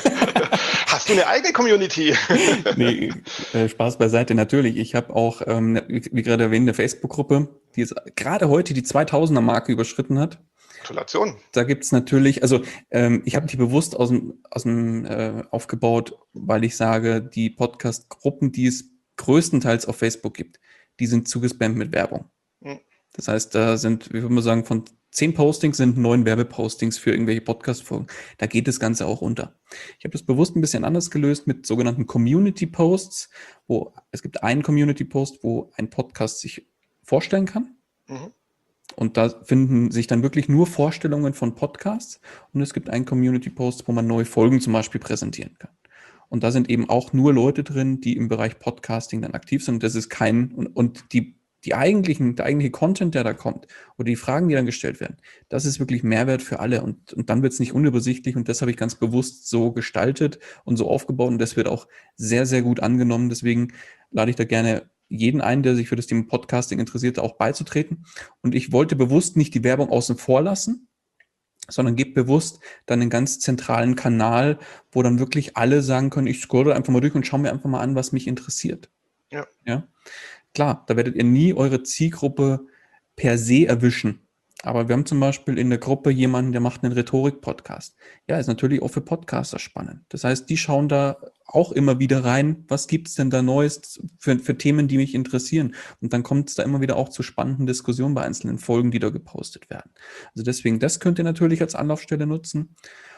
Hast du eine eigene Community? Nee, Spaß beiseite, natürlich. Ich habe auch, wie gerade erwähnt, eine Facebook-Gruppe, die jetzt gerade heute die 2000er-Marke überschritten hat. Gratulation. Da gibt's natürlich, also ich habe die bewusst aus dem aufgebaut, weil ich sage, die Podcast-Gruppen, die es größtenteils auf Facebook gibt, die sind zugespammt mit Werbung. Hm. Das heißt, da sind, wie würde man sagen, von 10 Postings sind 9 Werbepostings für irgendwelche Podcast-Folgen. Da geht das Ganze auch unter. Ich habe das bewusst ein bisschen anders gelöst mit sogenannten Community-Posts, wo es gibt einen Community-Post, wo ein Podcast sich vorstellen kann. Mhm. Und da finden sich dann wirklich nur Vorstellungen von Podcasts. Und es gibt einen Community-Post, wo man neue Folgen zum Beispiel präsentieren kann. Und da sind eben auch nur Leute drin, die im Bereich Podcasting dann aktiv sind. Das ist und der eigentliche Content, der da kommt, oder die Fragen, die dann gestellt werden, das ist wirklich Mehrwert für alle. Und dann wird es nicht unübersichtlich. Und das habe ich ganz bewusst so gestaltet und so aufgebaut. Und das wird auch sehr, sehr gut angenommen. Deswegen lade ich da gerne jeden ein, der sich für das Thema Podcasting interessiert, auch beizutreten. Und ich wollte bewusst nicht die Werbung außen vor lassen, sondern gebe bewusst dann einen ganz zentralen Kanal, wo dann wirklich alle sagen können, ich scrolle einfach mal durch und schaue mir einfach mal an, was mich interessiert. Ja. Ja? Klar, da werdet ihr nie eure Zielgruppe per se erwischen. Aber wir haben zum Beispiel in der Gruppe jemanden, der macht einen Rhetorik-Podcast. Ja, ist natürlich auch für Podcaster spannend. Das heißt, die schauen da auch immer wieder rein, was gibt's denn da Neues für Themen, die mich interessieren. Und dann kommt es da immer wieder auch zu spannenden Diskussionen bei einzelnen Folgen, die da gepostet werden. Also deswegen, das könnt ihr natürlich als Anlaufstelle nutzen.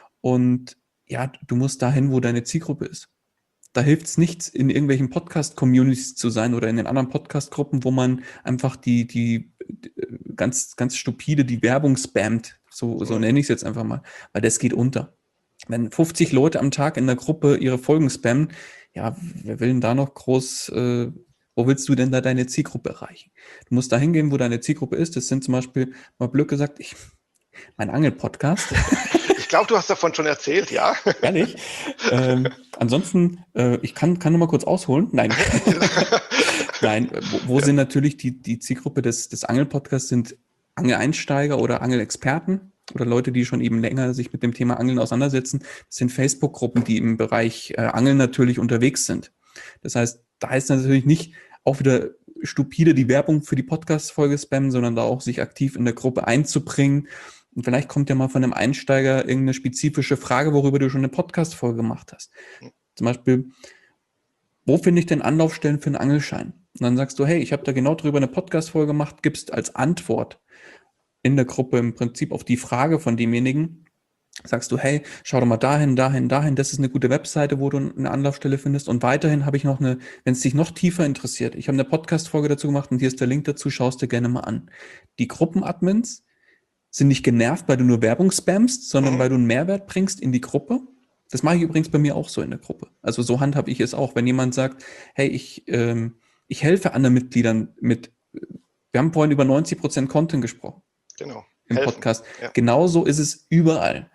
Und ja, du musst dahin, wo deine Zielgruppe ist. Da hilft es nichts, in irgendwelchen Podcast-Communities zu sein oder in den anderen Podcast-Gruppen, wo man einfach die ganz, ganz stupide die Werbung spammt. So nenne ich es jetzt einfach mal, weil das geht unter. Wenn 50 Leute am Tag in der Gruppe ihre Folgen spammen, ja, wer will denn da noch groß, wo willst du denn da deine Zielgruppe erreichen? Du musst da hingehen, wo deine Zielgruppe ist. Das sind zum Beispiel, mal blöd gesagt, mein Angel-Podcast. Ich glaube, du hast davon schon erzählt, ja? Ehrlich? Ansonsten, ich kann noch mal kurz ausholen. Nein. Nein, wo sind natürlich die Zielgruppe des Angel-Podcasts sind Angeleinsteiger oder Angelexperten oder Leute, die schon eben länger sich mit dem Thema Angeln auseinandersetzen. Das sind Facebook-Gruppen, die im Bereich Angeln natürlich unterwegs sind. Das heißt, da ist natürlich nicht auch wieder stupide die Werbung für die Podcast-Folge spammen, sondern da auch sich aktiv in der Gruppe einzubringen. Und vielleicht kommt ja mal von einem Einsteiger irgendeine spezifische Frage, worüber du schon eine Podcast-Folge gemacht hast. Zum Beispiel, wo finde ich denn Anlaufstellen für einen Angelschein? Und dann sagst du, hey, ich habe da genau drüber eine Podcast-Folge gemacht, gibst als Antwort in der Gruppe im Prinzip auf die Frage von demjenigen, sagst du, hey, schau doch mal dahin, das ist eine gute Webseite, wo du eine Anlaufstelle findest. Und weiterhin habe ich noch wenn es dich noch tiefer interessiert, ich habe eine Podcast-Folge dazu gemacht und hier ist der Link dazu, schaust dir gerne mal an. Die Gruppenadmins sind nicht genervt, weil du nur Werbung spammst, sondern weil du einen Mehrwert bringst in die Gruppe. Das mache ich übrigens bei mir auch so in der Gruppe. Also so handhabe ich es auch. Wenn jemand sagt, hey, ich helfe anderen Mitgliedern mit, wir haben vorhin über 90% Content gesprochen. Genau. Im Helfen. Podcast. Ja. Genauso ist es überall.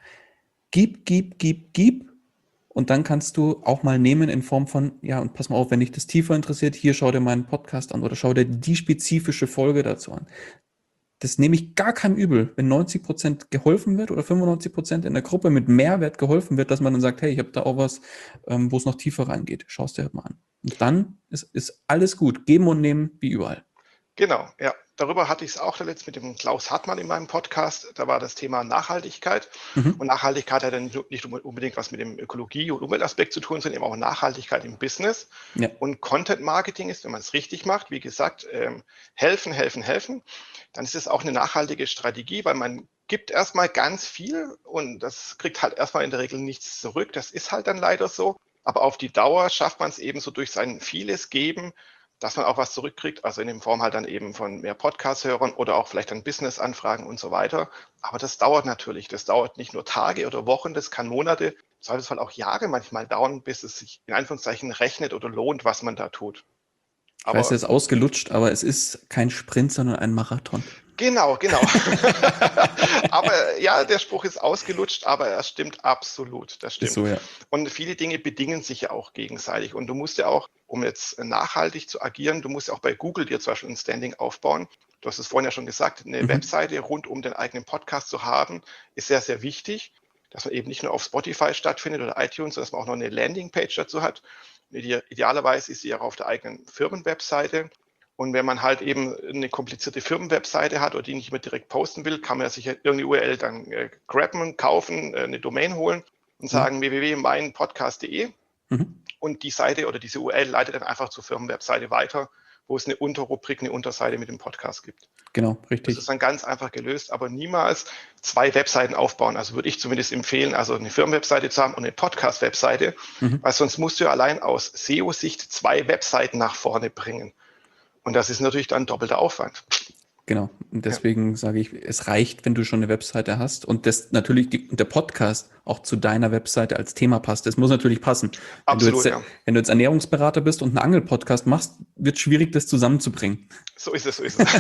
Gib. Und dann kannst du auch mal nehmen in Form von, ja, und pass mal auf, wenn dich das tiefer interessiert, hier schau dir meinen Podcast an oder schau dir die spezifische Folge dazu an. Das nehme ich gar keinem übel, wenn 90% geholfen wird oder 95% in der Gruppe mit Mehrwert geholfen wird, dass man dann sagt, hey, ich habe da auch was, wo es noch tiefer reingeht. Schau es dir halt mal an. Und dann ist alles gut. Geben und nehmen wie überall. Genau, ja. Darüber hatte ich es auch zuletzt mit dem Klaus Hartmann in meinem Podcast. Da war das Thema Nachhaltigkeit. Und Nachhaltigkeit hat dann nicht unbedingt was mit dem Ökologie- und Umweltaspekt zu tun, sondern eben auch Nachhaltigkeit im Business. Ja. Und Content Marketing ist, wenn man es richtig macht, wie gesagt, helfen. Dann ist es auch eine nachhaltige Strategie, weil man gibt erstmal ganz viel und das kriegt halt erstmal in der Regel nichts zurück. Das ist halt dann leider so. Aber auf die Dauer schafft man es eben so durch sein vieles Geben, dass man auch was zurückkriegt, also in der Form halt dann eben von mehr Podcast-Hörern oder auch vielleicht dann Business-Anfragen und so weiter. Aber das dauert natürlich. Das dauert nicht nur Tage oder Wochen, das kann Monate, sollte es halt auch Jahre manchmal dauern, bis es sich in Anführungszeichen rechnet oder lohnt, was man da tut. Ich weiß, er ist ausgelutscht, aber es ist kein Sprint, sondern ein Marathon. Genau. Aber ja, der Spruch ist ausgelutscht, aber er stimmt absolut. Das stimmt. Ist so, ja. Und viele Dinge bedingen sich ja auch gegenseitig. Und du musst ja auch, um jetzt nachhaltig zu agieren, du musst ja auch bei Google dir zum Beispiel ein Standing aufbauen. Du hast es vorhin ja schon gesagt, eine Mhm. Webseite rund um den eigenen Podcast zu haben, ist sehr, sehr wichtig, dass man eben nicht nur auf Spotify stattfindet oder iTunes, sondern dass man auch noch eine Landingpage dazu hat. Idealerweise ist sie ja auf der eigenen Firmenwebseite. Und wenn man halt eben eine komplizierte Firmenwebseite hat oder die nicht mehr direkt posten will, kann man ja sich irgendeine URL dann grabben, kaufen, eine Domain holen und Ja. sagen www.meinpodcast.de Mhm. und die Seite oder diese URL leitet dann einfach zur Firmenwebseite weiter, wo es eine Unterrubrik, eine Unterseite mit dem Podcast gibt. Genau, Das ist richtig. dann ganz einfach gelöst, aber niemals zwei Webseiten aufbauen. Also würde ich zumindest empfehlen, also eine Firmenwebseite zu haben und eine Podcast-Webseite, Mhm. weil sonst musst du ja allein aus SEO-Sicht zwei Webseiten nach vorne bringen. Und das ist natürlich dann doppelter Aufwand. Genau. Und Ja, deswegen sage ich, es reicht, wenn du schon eine Webseite hast und das natürlich der Podcast auch zu deiner Webseite als Thema passt. Das muss natürlich passen. absolut, ja. Wenn du jetzt Ernährungsberater bist und einen Angelpodcast machst, wird es schwierig, das zusammenzubringen. So ist es, so ist es.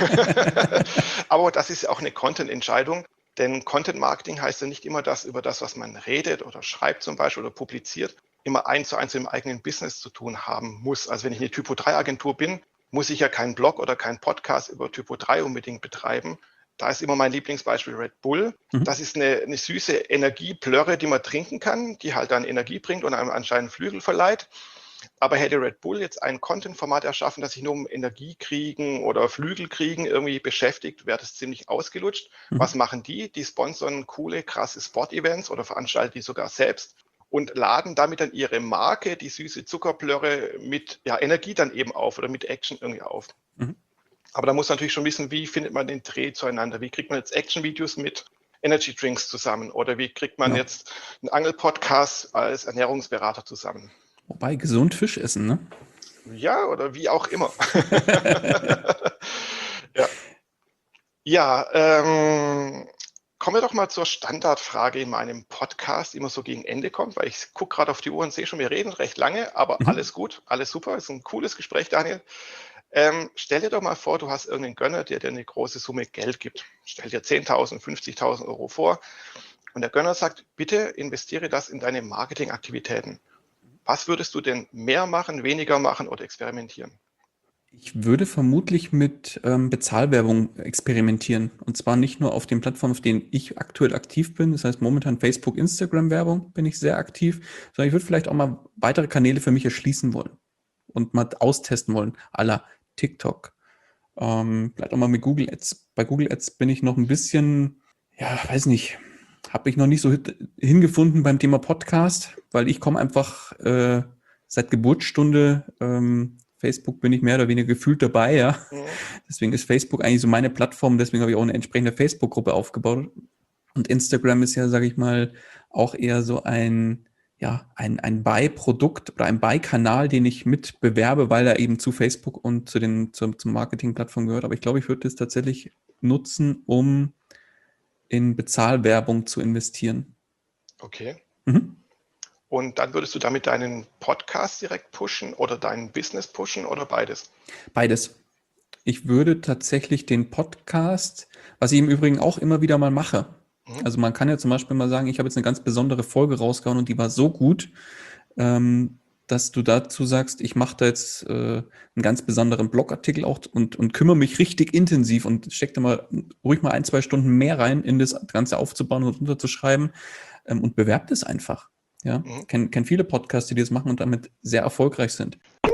Aber das ist ja auch eine Content-Entscheidung, denn Content-Marketing heißt ja nicht immer, dass über das, was man redet oder schreibt zum Beispiel oder publiziert, immer eins zu eins mit dem eigenen Business zu tun haben muss. Also wenn ich eine Typo-3-Agentur bin, muss ich ja keinen Blog oder keinen Podcast über Typo-3 unbedingt betreiben. Da ist immer mein Lieblingsbeispiel Red Bull. Mhm. Das ist eine süße Energieplörre, die man trinken kann, die halt dann Energie bringt und einem anscheinend Flügel verleiht. Aber hätte Red Bull jetzt ein Content-Format erschaffen, das sich nur um Energie kriegen oder Flügel kriegen irgendwie beschäftigt, wäre das ziemlich ausgelutscht. Was Mhm. machen die? Die sponsern coole, krasse Sport-Events oder veranstalten die sogar selbst und laden damit dann ihre Marke, die süße Zuckerplörre, mit Energie dann eben auf oder mit Action irgendwie auf. Mhm. Aber da muss man natürlich schon wissen, wie findet man den Dreh zueinander? Wie kriegt man jetzt Action-Videos mit Energy Drinks zusammen? Oder wie kriegt man Genau. jetzt einen Angel-Podcast als Ernährungsberater zusammen? Wobei gesund Fisch essen, ne? Ja, oder wie auch immer. Ja, ja kommen wir doch mal zur Standardfrage in meinem Podcast, die immer so gegen Ende kommt, weil ich gucke gerade auf die Uhr und sehe schon, wir reden recht lange, aber Mhm. alles gut, alles super, ist ein cooles Gespräch, Daniel. Stell dir doch mal vor, du hast irgendeinen Gönner, der dir eine große Summe Geld gibt. Stell dir 10.000, 50.000 Euro vor und der Gönner sagt, bitte investiere das in deine Marketingaktivitäten. Was würdest du denn mehr machen, weniger machen oder experimentieren? Ich würde vermutlich mit Bezahlwerbung experimentieren. Und zwar nicht nur auf den Plattformen, auf denen ich aktuell aktiv bin. Das heißt, momentan Facebook, Instagram-Werbung bin ich sehr aktiv. Sondern ich würde vielleicht auch mal weitere Kanäle für mich erschließen wollen und mal austesten wollen, à la TikTok. Vielleicht auch mal mit Google Ads. Bei Google Ads bin ich noch ein bisschen, ja, weiß nicht, habe ich noch nicht so hingefunden beim Thema Podcast, weil ich komme einfach seit Geburtsstunde, Facebook bin ich mehr oder weniger gefühlt dabei, ja. Mhm. Deswegen ist Facebook eigentlich so meine Plattform, deswegen habe ich auch eine entsprechende Facebook-Gruppe aufgebaut. Und Instagram ist ja, sage ich mal, auch eher so ein Beiprodukt oder ein Beikanal, den ich mit bewerbe, weil er eben zu Facebook und zum Marketingplattform gehört. Aber ich glaube, ich würde das tatsächlich nutzen, um in Bezahlwerbung zu investieren. Okay. Mhm. Und dann würdest du damit deinen Podcast direkt pushen oder dein Business pushen oder beides? Beides. Ich würde tatsächlich den Podcast, was ich im Übrigen auch immer wieder mal mache. Mhm. Also man kann ja zum Beispiel mal sagen, ich habe jetzt eine ganz besondere Folge rausgehauen und die war so gut, dass du dazu sagst, ich mache da jetzt einen ganz besonderen Blogartikel auch und kümmere mich richtig intensiv und stecke da mal ruhig mal 1, 2 Stunden mehr rein, in das Ganze aufzubauen und runterzuschreiben und bewerbe das einfach. Ja, Mhm. kenn viele Podcasts, die das machen und damit sehr erfolgreich sind.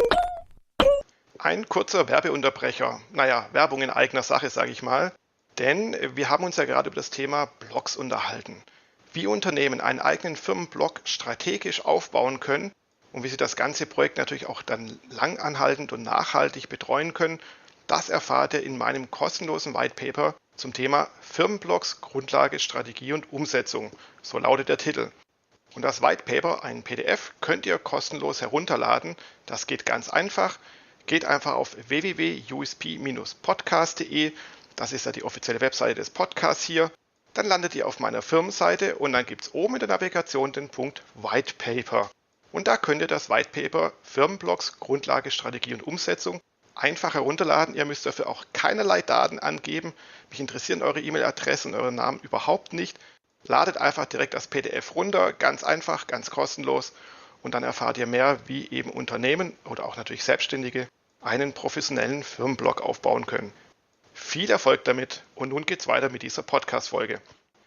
Ein kurzer Werbeunterbrecher. Naja, Werbung in eigener Sache, sage ich mal. Denn wir haben uns ja gerade über das Thema Blogs unterhalten. Wie Unternehmen einen eigenen Firmenblog strategisch aufbauen können und wie sie das ganze Projekt natürlich auch dann langanhaltend und nachhaltig betreuen können, das erfahrt ihr in meinem kostenlosen White Paper zum Thema Firmenblogs, Grundlage, Strategie und Umsetzung. So lautet der Titel. Und das White Paper, ein PDF, könnt ihr kostenlos herunterladen. Das geht ganz einfach. Geht einfach auf www.usp-podcast.de. Das ist ja die offizielle Webseite des Podcasts hier. Dann landet ihr auf meiner Firmenseite und dann gibt es oben in der Navigation den Punkt White Paper. Und da könnt ihr das White Paper Firmenblogs, Grundlage, Strategie und Umsetzung einfach herunterladen. Ihr müsst dafür auch keinerlei Daten angeben. Mich interessieren eure E-Mail-Adresse und eure Namen überhaupt nicht. Ladet einfach direkt das PDF runter, ganz einfach, ganz kostenlos und dann erfahrt ihr mehr, wie eben Unternehmen oder auch natürlich Selbstständige einen professionellen Firmenblog aufbauen können. Viel Erfolg damit und nun geht's weiter mit dieser Podcast-Folge.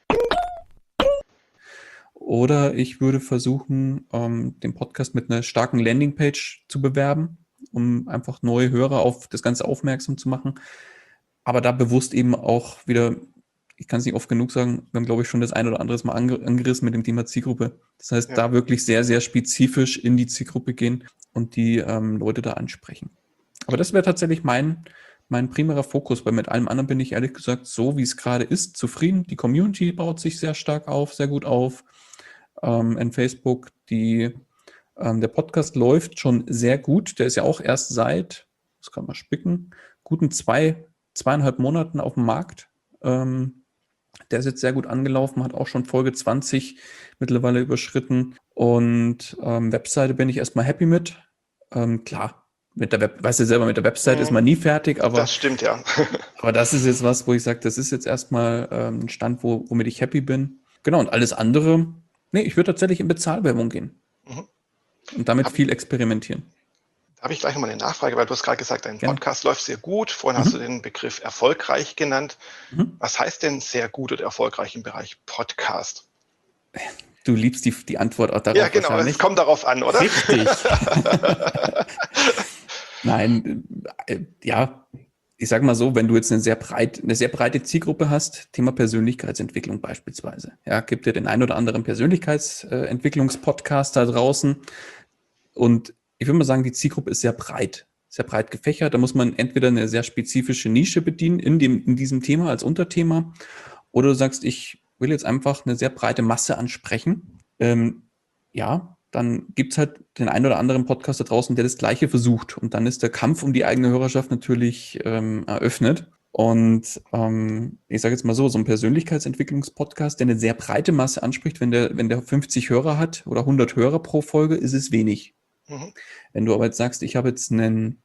Oder ich würde versuchen, den Podcast mit einer starken Landingpage zu bewerben, um einfach neue Hörer auf das Ganze aufmerksam zu machen. Aber da bewusst eben auch wieder, ich kann es nicht oft genug sagen, wir haben, glaube ich, schon das ein oder andere Mal angerissen mit dem Thema Zielgruppe. Das heißt, da wirklich sehr, sehr spezifisch in die Zielgruppe gehen und die Leute da ansprechen. Aber das wäre tatsächlich mein primärer Fokus, weil mit allem anderen bin ich ehrlich gesagt so, wie es gerade ist, zufrieden. Die Community baut sich sehr stark auf, sehr gut auf. In Facebook, der Podcast läuft schon sehr gut. Der ist ja auch erst seit, das kann man spicken, guten 2,5 Monaten auf dem Markt. Der ist jetzt sehr gut angelaufen, hat auch schon Folge 20 mittlerweile überschritten. Und Webseite bin ich erstmal happy mit. Klar, weißt du selber, mit der Webseite ist man nie fertig, aber Das stimmt, ja. aber das ist jetzt was, wo ich sage, das ist jetzt erstmal ein Stand, womit ich happy bin. Genau, und alles andere, nee, ich würde tatsächlich in Bezahlwerbung gehen und damit viel experimentieren. Da habe ich gleich nochmal eine Nachfrage, weil du hast gerade gesagt, dein Gerne. Podcast läuft sehr gut. Vorhin hast du den Begriff erfolgreich genannt. Was heißt denn sehr gut und erfolgreich im Bereich Podcast? Du liebst die Antwort auch darauf Ja, genau, wahrscheinlich. es kommt darauf an, oder? Richtig. Nein, ja, ich sage mal so, wenn du jetzt eine sehr breite Zielgruppe hast, Thema Persönlichkeitsentwicklung beispielsweise, ja, gibt dir den ein oder anderen Persönlichkeitsentwicklungspodcast da draußen und ich würde mal sagen, die Zielgruppe ist sehr breit gefächert. Da muss man entweder eine sehr spezifische Nische bedienen in diesem Thema als Unterthema oder du sagst, ich will jetzt einfach eine sehr breite Masse ansprechen. Ja, dann gibt es halt den einen oder anderen Podcast da draußen, der das Gleiche versucht. Und dann ist der Kampf um die eigene Hörerschaft natürlich eröffnet. Und ich sage jetzt mal so ein Persönlichkeitsentwicklungspodcast, der eine sehr breite Masse anspricht, wenn der 50 Hörer hat oder 100 Hörer pro Folge, ist es wenig. Wenn du aber jetzt sagst, ich habe jetzt einen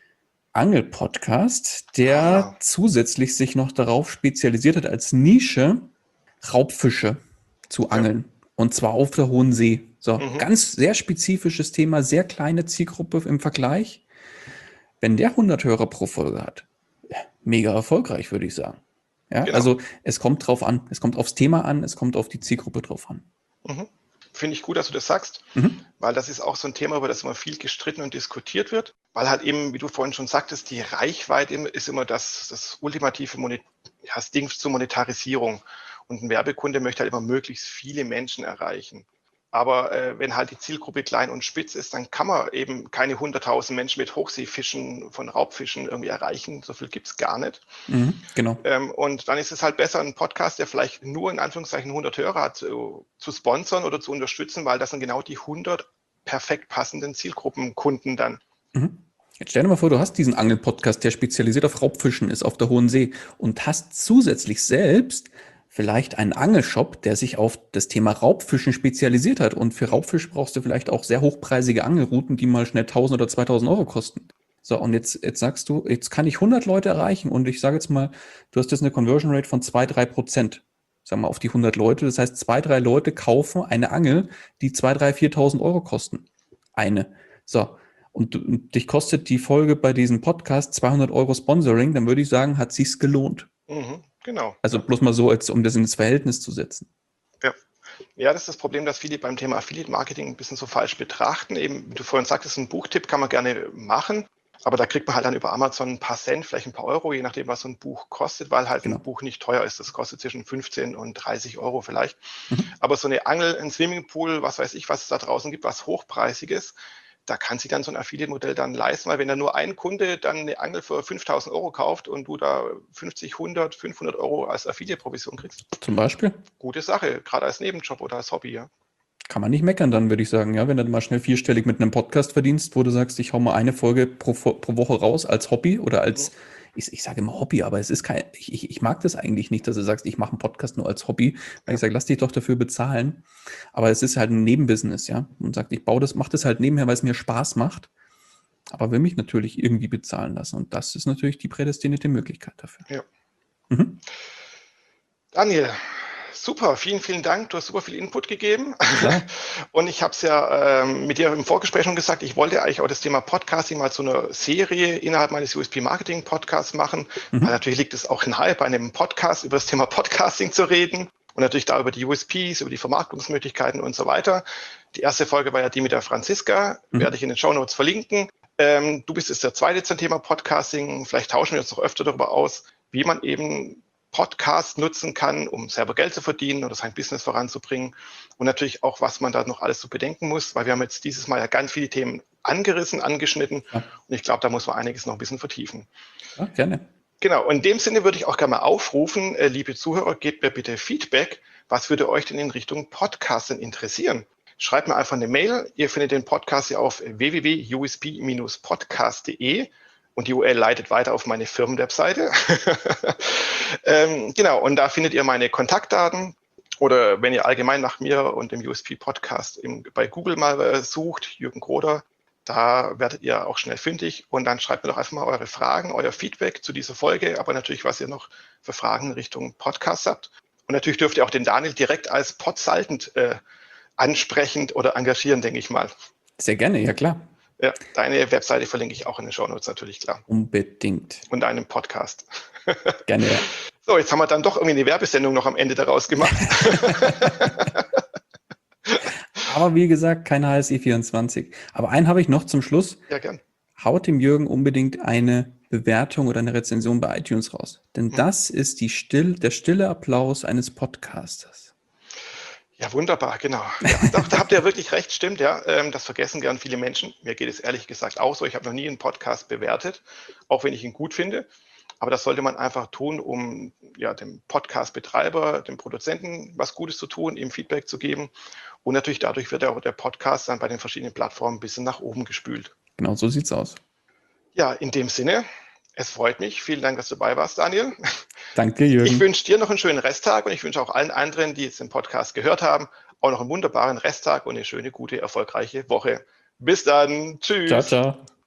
Angel-Podcast, der zusätzlich sich noch darauf spezialisiert hat, als Nische Raubfische zu angeln. Und zwar auf der Hohen See. So, ganz sehr spezifisches Thema, sehr kleine Zielgruppe im Vergleich. Wenn der 100 Hörer pro Folge hat, mega erfolgreich, würde ich sagen. Ja, Genau. also es kommt drauf an. Es kommt aufs Thema an, es kommt auf die Zielgruppe drauf an. Finde ich gut, dass du das sagst, weil das ist auch so ein Thema, über das immer viel gestritten und diskutiert wird, weil halt eben, wie du vorhin schon sagtest, die Reichweite ist immer das ultimative das Ding zur Monetarisierung. Und ein Werbekunde möchte halt immer möglichst viele Menschen erreichen. Aber wenn halt die Zielgruppe klein und spitz ist, dann kann man eben keine 100.000 Menschen mit Hochseefischen von Raubfischen irgendwie erreichen. So viel gibt es gar nicht. Genau. Und dann ist es halt besser, einen Podcast, der vielleicht nur in Anführungszeichen 100 Hörer hat, zu sponsern oder zu unterstützen, weil das sind genau die 100 perfekt passenden Zielgruppenkunden dann. Jetzt stell dir mal vor, du hast diesen Angel-Podcast, der spezialisiert auf Raubfischen ist, auf der Hohen See und hast zusätzlich selbst vielleicht einen Angelshop, der sich auf das Thema Raubfischen spezialisiert hat. Und für Raubfisch brauchst du vielleicht auch sehr hochpreisige Angelrouten, die mal schnell 1.000 oder 2.000 Euro kosten. So, und jetzt sagst du, jetzt kann ich 100 Leute erreichen und ich sage jetzt mal, du hast jetzt eine Conversion Rate von 2-3%. Sagen wir auf die 100 Leute. Das heißt, 2-3 Leute kaufen eine Angel, die 2.000, 3.000, 4.000 Euro kosten. Eine. So. Und dich kostet die Folge bei diesem Podcast 200 Euro Sponsoring, dann würde ich sagen, hat sich's gelohnt. Genau. Also bloß mal so, um das ins Verhältnis zu setzen. Ja, das ist das Problem, dass viele beim Thema Affiliate Marketing ein bisschen so falsch betrachten. Eben, wie du vorhin sagtest, ein Buchtipp kann man gerne machen, aber da kriegt man halt dann über Amazon ein paar Cent, vielleicht ein paar Euro, je nachdem, was so ein Buch kostet, weil halt ein Buch nicht teuer ist. Das kostet zwischen 15 und 30 Euro vielleicht. Aber so eine Angel, ein Swimmingpool, was weiß ich, was es da draußen gibt, was hochpreisiges, da kann sich dann so ein Affiliate-Modell dann leisten, weil wenn da nur ein Kunde dann eine Angel für 5.000 Euro kauft und du da 50, 100, 500 Euro als Affiliate-Provision kriegst. Zum Beispiel? Gute Sache, gerade als Nebenjob oder als Hobby, ja. Kann man nicht meckern dann, würde ich sagen, ja, wenn du mal schnell vierstellig mit einem Podcast verdienst, wo du sagst, ich hau mal eine Folge pro Woche raus als Hobby oder als, ich sage immer Hobby, aber es ist ich mag das eigentlich nicht, dass du sagst, ich mache einen Podcast nur als Hobby, weil ich sage, lass dich doch dafür bezahlen, aber es ist halt ein Nebenbusiness, ja, und sagt, mache das halt nebenher, weil es mir Spaß macht, aber will mich natürlich irgendwie bezahlen lassen und das ist natürlich die prädestinierte Möglichkeit dafür. Ja. Daniel, super, vielen, vielen Dank. Du hast super viel Input gegeben. Klar. Und ich habe es ja mit dir im Vorgespräch schon gesagt, ich wollte eigentlich auch das Thema Podcasting mal zu einer Serie innerhalb meines USP-Marketing-Podcasts machen. Weil Mhm. natürlich liegt es auch nahe, bei einem Podcast über das Thema Podcasting zu reden. Und natürlich da über die USPs, über die Vermarktungsmöglichkeiten und so weiter. Die erste Folge war ja die mit der Franziska, werde Mhm. ich in den Shownotes verlinken. Du bist jetzt der zweite zum Thema Podcasting. Vielleicht tauschen wir uns noch öfter darüber aus, wie man eben Podcast nutzen kann, um selber Geld zu verdienen oder sein Business voranzubringen. Und natürlich auch, was man da noch alles so bedenken muss, weil wir haben jetzt dieses Mal ja ganz viele Themen angerissen, angeschnitten. Ja, Und ich glaube, da muss man einiges noch ein bisschen vertiefen. ja, gerne. Genau, und in dem Sinne würde ich auch gerne mal aufrufen, liebe Zuhörer, gebt mir bitte Feedback. Was würde euch denn in Richtung Podcasten interessieren? Schreibt mir einfach eine Mail. Ihr findet den Podcast ja auf www.usp-podcast.de und die URL leitet weiter auf meine Firmenwebseite. Genau, und da findet ihr meine Kontaktdaten. Oder wenn ihr allgemein nach mir und dem USP-Podcast bei Google mal sucht, Jürgen Groder, da werdet ihr auch schnell fündig und dann schreibt mir doch einfach mal eure Fragen, euer Feedback zu dieser Folge, aber natürlich, was ihr noch für Fragen in Richtung Podcast habt. Und natürlich dürft ihr auch den Daniel direkt als Podsaltend ansprechend oder engagieren, denke ich mal. Sehr gerne, ja klar. Ja, deine Webseite verlinke ich auch in den Shownotes natürlich, klar. Unbedingt. Und deinen Podcast. Gerne, ja. So, jetzt haben wir dann doch irgendwie eine Werbesendung noch am Ende daraus gemacht. Aber wie gesagt, kein HSI24. Aber einen habe ich noch zum Schluss. Ja, gern. Haut dem Jürgen unbedingt eine Bewertung oder eine Rezension bei iTunes raus. Denn das ist der stille Applaus eines Podcasters. Ja, wunderbar, genau. Ja, da habt ihr wirklich recht, stimmt, ja. Das vergessen gern viele Menschen. Mir geht es ehrlich gesagt auch so. Ich habe noch nie einen Podcast bewertet, auch wenn ich ihn gut finde. Aber das sollte man einfach tun, um ja, dem Podcast-Betreiber, dem Produzenten was Gutes zu tun, ihm Feedback zu geben. Und natürlich dadurch wird auch der Podcast dann bei den verschiedenen Plattformen ein bisschen nach oben gespült. Genau, so sieht's aus. Ja, in dem Sinne, es freut mich. Vielen Dank, dass du dabei warst, Daniel. Danke, Ich Jürgen. wünsche dir noch einen schönen Resttag und ich wünsche auch allen anderen, die jetzt den Podcast gehört haben, auch noch einen wunderbaren Resttag und eine schöne, gute, erfolgreiche Woche. Bis dann. Ciao, Tschüss. ciao.